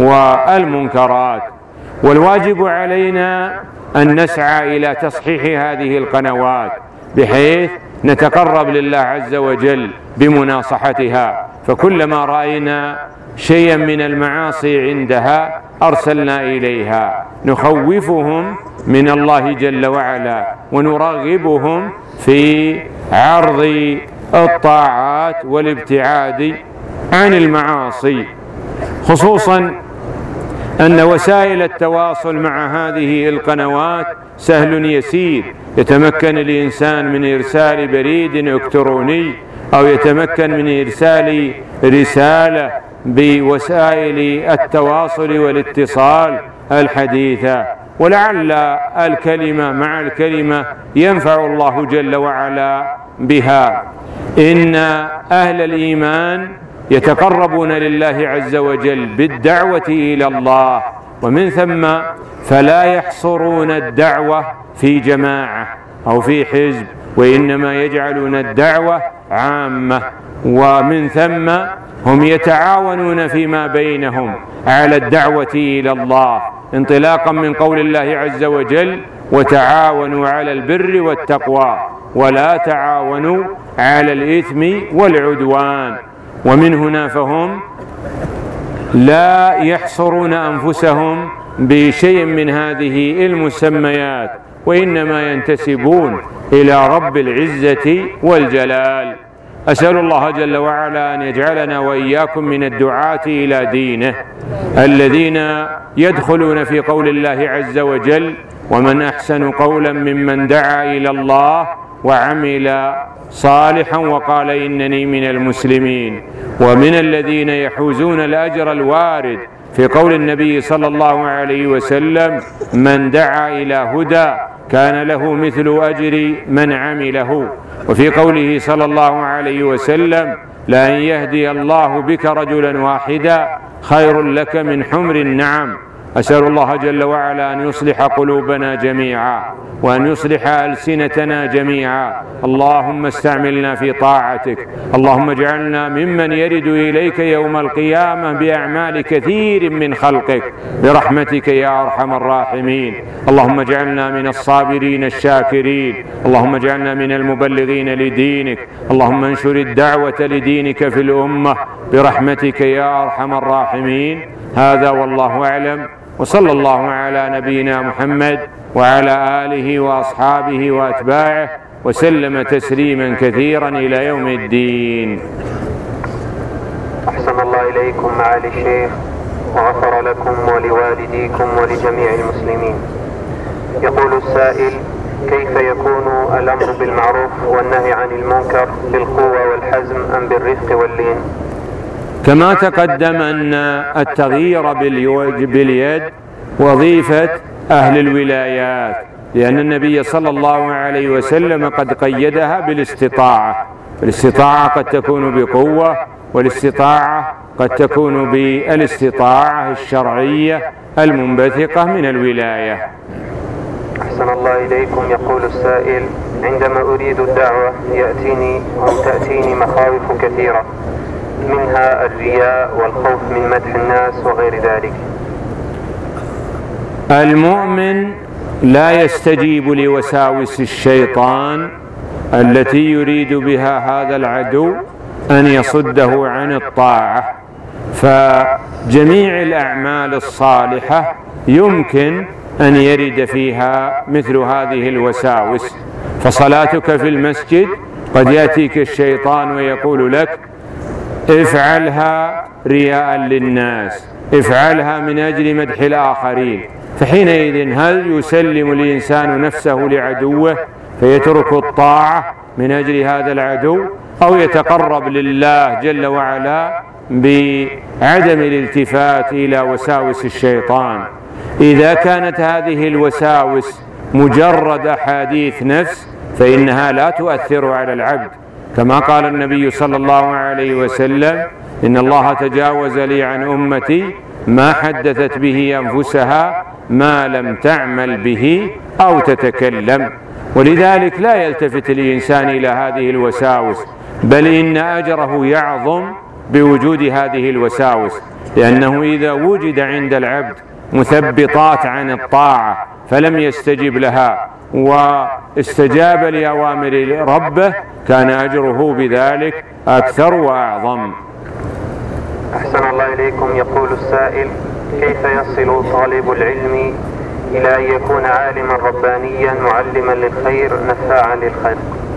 والمنكرات. والواجب علينا أن نسعى إلى تصحيح هذه القنوات بحيث نتقرب لله عز وجل بمناصحتها. فكلما رأينا شيئا من المعاصي عندها أرسلنا إليها، نخوفهم من الله جل وعلا ونرغبهم في عرض الطاعات والابتعاد عن المعاصي، خصوصا أن وسائل التواصل مع هذه القنوات سهل يسير، يتمكن الإنسان من إرسال بريد إلكتروني أو يتمكن من إرسال رسالة بوسائل التواصل والاتصال الحديثة، ولعل الكلمة مع الكلمة ينفع الله جل وعلا بها. إن أهل الإيمان يتقربون لله عز وجل بالدعوة إلى الله، ومن ثم فلا يحصرون الدعوة في جماعة أو في حزب، وإنما يجعلون الدعوة عامة، ومن ثم هم يتعاونون فيما بينهم على الدعوة إلى الله، انطلاقا من قول الله عز وجل: وتعاونوا على البر والتقوى ولا تعاونوا على الإثم والعدوان. ومن هنا فهم لا يحصرون أنفسهم بشيء من هذه المسميات، وإنما ينتسبون إلى رب العزة والجلال. أسأل الله جل وعلا أن يجعلنا وإياكم من الدعاة إلى دينه الذين يدخلون في قول الله عز وجل: ومن أحسن قولا ممن دعا إلى الله وعمل صالحا وقال إنني من المسلمين. ومن الذين يحوزون الأجر الوارد في قول النبي صلى الله عليه وسلم: من دعا إلى هدى كان له مثل أجر من عمله. وفي قوله صلى الله عليه وسلم: لأن يهدي الله بك رجلا واحدا خير لك من حمر النعم. أسأل الله جل وعلا أن يصلح قلوبنا جميعا وأن يصلح ألسنتنا جميعا. اللهم استعملنا في طاعتك، اللهم اجعلنا ممن يرد إليك يوم القيامة بأعمال كثير من خلقك برحمتك يا أرحم الراحمين. اللهم اجعلنا من الصابرين الشاكرين، اللهم اجعلنا من المبلغين لدينك، اللهم انشر الدعوة لدينك في الأمة برحمتك يا أرحم الراحمين. هذا والله أعلم، وصلى الله على نبينا محمد وعلى آله وأصحابه وأتباعه وسلم تسليما كثيرا إلى يوم الدين. أحسن الله إليكم معالي الشيخ، وغفر لكم ولوالديكم ولجميع المسلمين. يقول السائل: كيف يكون الأمر بالمعروف والنهي عن المنكر بالقوة والحزم أم بالرفق واللين؟ كما تقدم أن التغيير باليد وظيفة أهل الولايات، لأن النبي صلى الله عليه وسلم قد قيدها بالاستطاعة. الاستطاعة قد تكون بقوة، والاستطاعة قد تكون بالاستطاعة الشرعية المنبثقة من الولاية. أحسن الله إليكم. يقول السائل: عندما أريد الدعوة يأتيني أو تأتيني مخاوف كثيرة، منها الرياء والخوف من مدح الناس وغير ذلك. المؤمن لا يستجيب لوساوس الشيطان التي يريد بها هذا العدو أن يصده عن الطاعة، فجميع الأعمال الصالحة يمكن أن يرد فيها مثل هذه الوساوس. فصلاتك في المسجد قد يأتيك الشيطان ويقول لك: افعلها رياء للناس، افعلها من أجل مدح الآخرين. فحينئذ هل يسلم الإنسان نفسه لعدوه فيترك الطاعة من أجل هذا العدو، أو يتقرب لله جل وعلا بعدم الالتفات إلى وساوس الشيطان؟ إذا كانت هذه الوساوس مجرد أحاديث نفس فإنها لا تؤثر على العبد، كما قال النبي صلى الله عليه وسلم: إن الله تجاوز لي عن أمتي ما حدثت به أنفسها ما لم تعمل به أو تتكلم. ولذلك لا يلتفت الإنسان إلى هذه الوساوس، بل إن أجره يعظم بوجود هذه الوساوس، لأنه إذا وجد عند العبد مثبطات عن الطاعة فلم يستجب لها واستجاب لأوامر ربه كان أجره بذلك أكثر وأعظم. أحسن الله إليكم. يقول السائل: كيف يصل طالب العلم إلى أن يكون عالما ربانيا معلما للخير نفاعا للخلق؟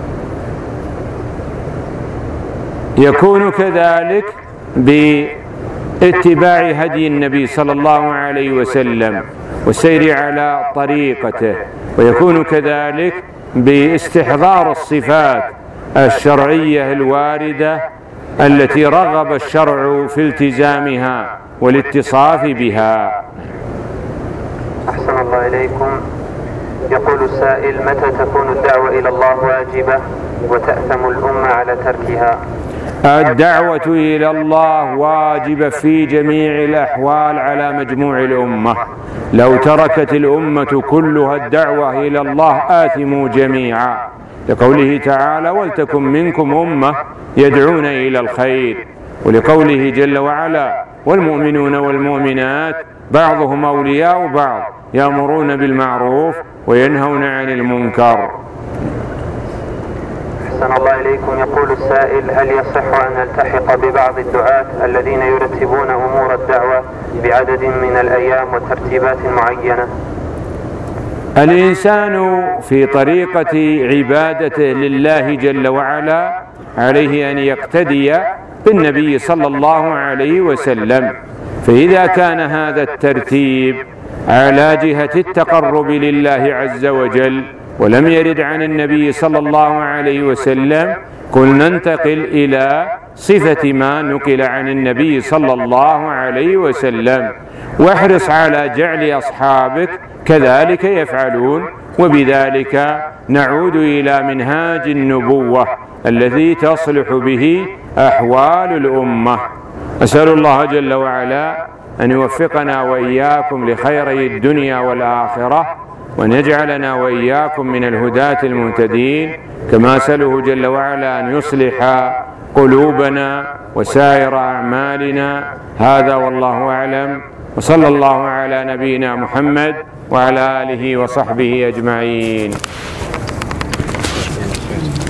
يكون كذلك باتباع هدي النبي صلى الله عليه وسلم والسير على طريقته، ويكون كذلك باستحضار الصفات الشرعية الواردة التي رغب الشرع في التزامها والاتصاف بها. أحسن الله إليكم. يقول السائل: متى تكون الدعوة إلى الله واجبة وتأثم الأمة على تركها؟ الدعوة إلى الله واجبة في جميع الأحوال على مجموع الأمة. لو تركت الأمة كلها الدعوة إلى الله آثموا جميعا، لقوله تعالى: ولتكن منكم أمة يدعون إلى الخير، ولقوله جل وعلا: والمؤمنون والمؤمنات بعضهم أولياء بعض يأمرون بالمعروف وينهون عن المنكر. أحسن الله إليكم. يقول السائل: هل يصح أن نلتحق ببعض الدعاة الذين يرتبون أمور الدعوة بعدد من الأيام وترتيبات معينة؟ الإنسان في طريقة عبادته لله جل وعلا عليه أن يقتدي بالنبي صلى الله عليه وسلم، فإذا كان هذا الترتيب على جهة التقرب لله عز وجل ولم يرد عن النبي صلى الله عليه وسلم، كن ننتقل إلى صفة ما نقل عن النبي صلى الله عليه وسلم، واحرص على جعل أصحابك كذلك يفعلون، وبذلك نعود إلى منهاج النبوة الذي تصلح به أحوال الأمة. أسأل الله جل وعلا أن يوفقنا وإياكم لخيري الدنيا والآخرة، وأن يجعلنا وإياكم من الهداة المهتدين، كما أسأله جل وعلا أن يصلح قلوبنا وسائر أعمالنا. هذا والله أعلم، وصلى الله على نبينا محمد وعلى آله وصحبه أجمعين.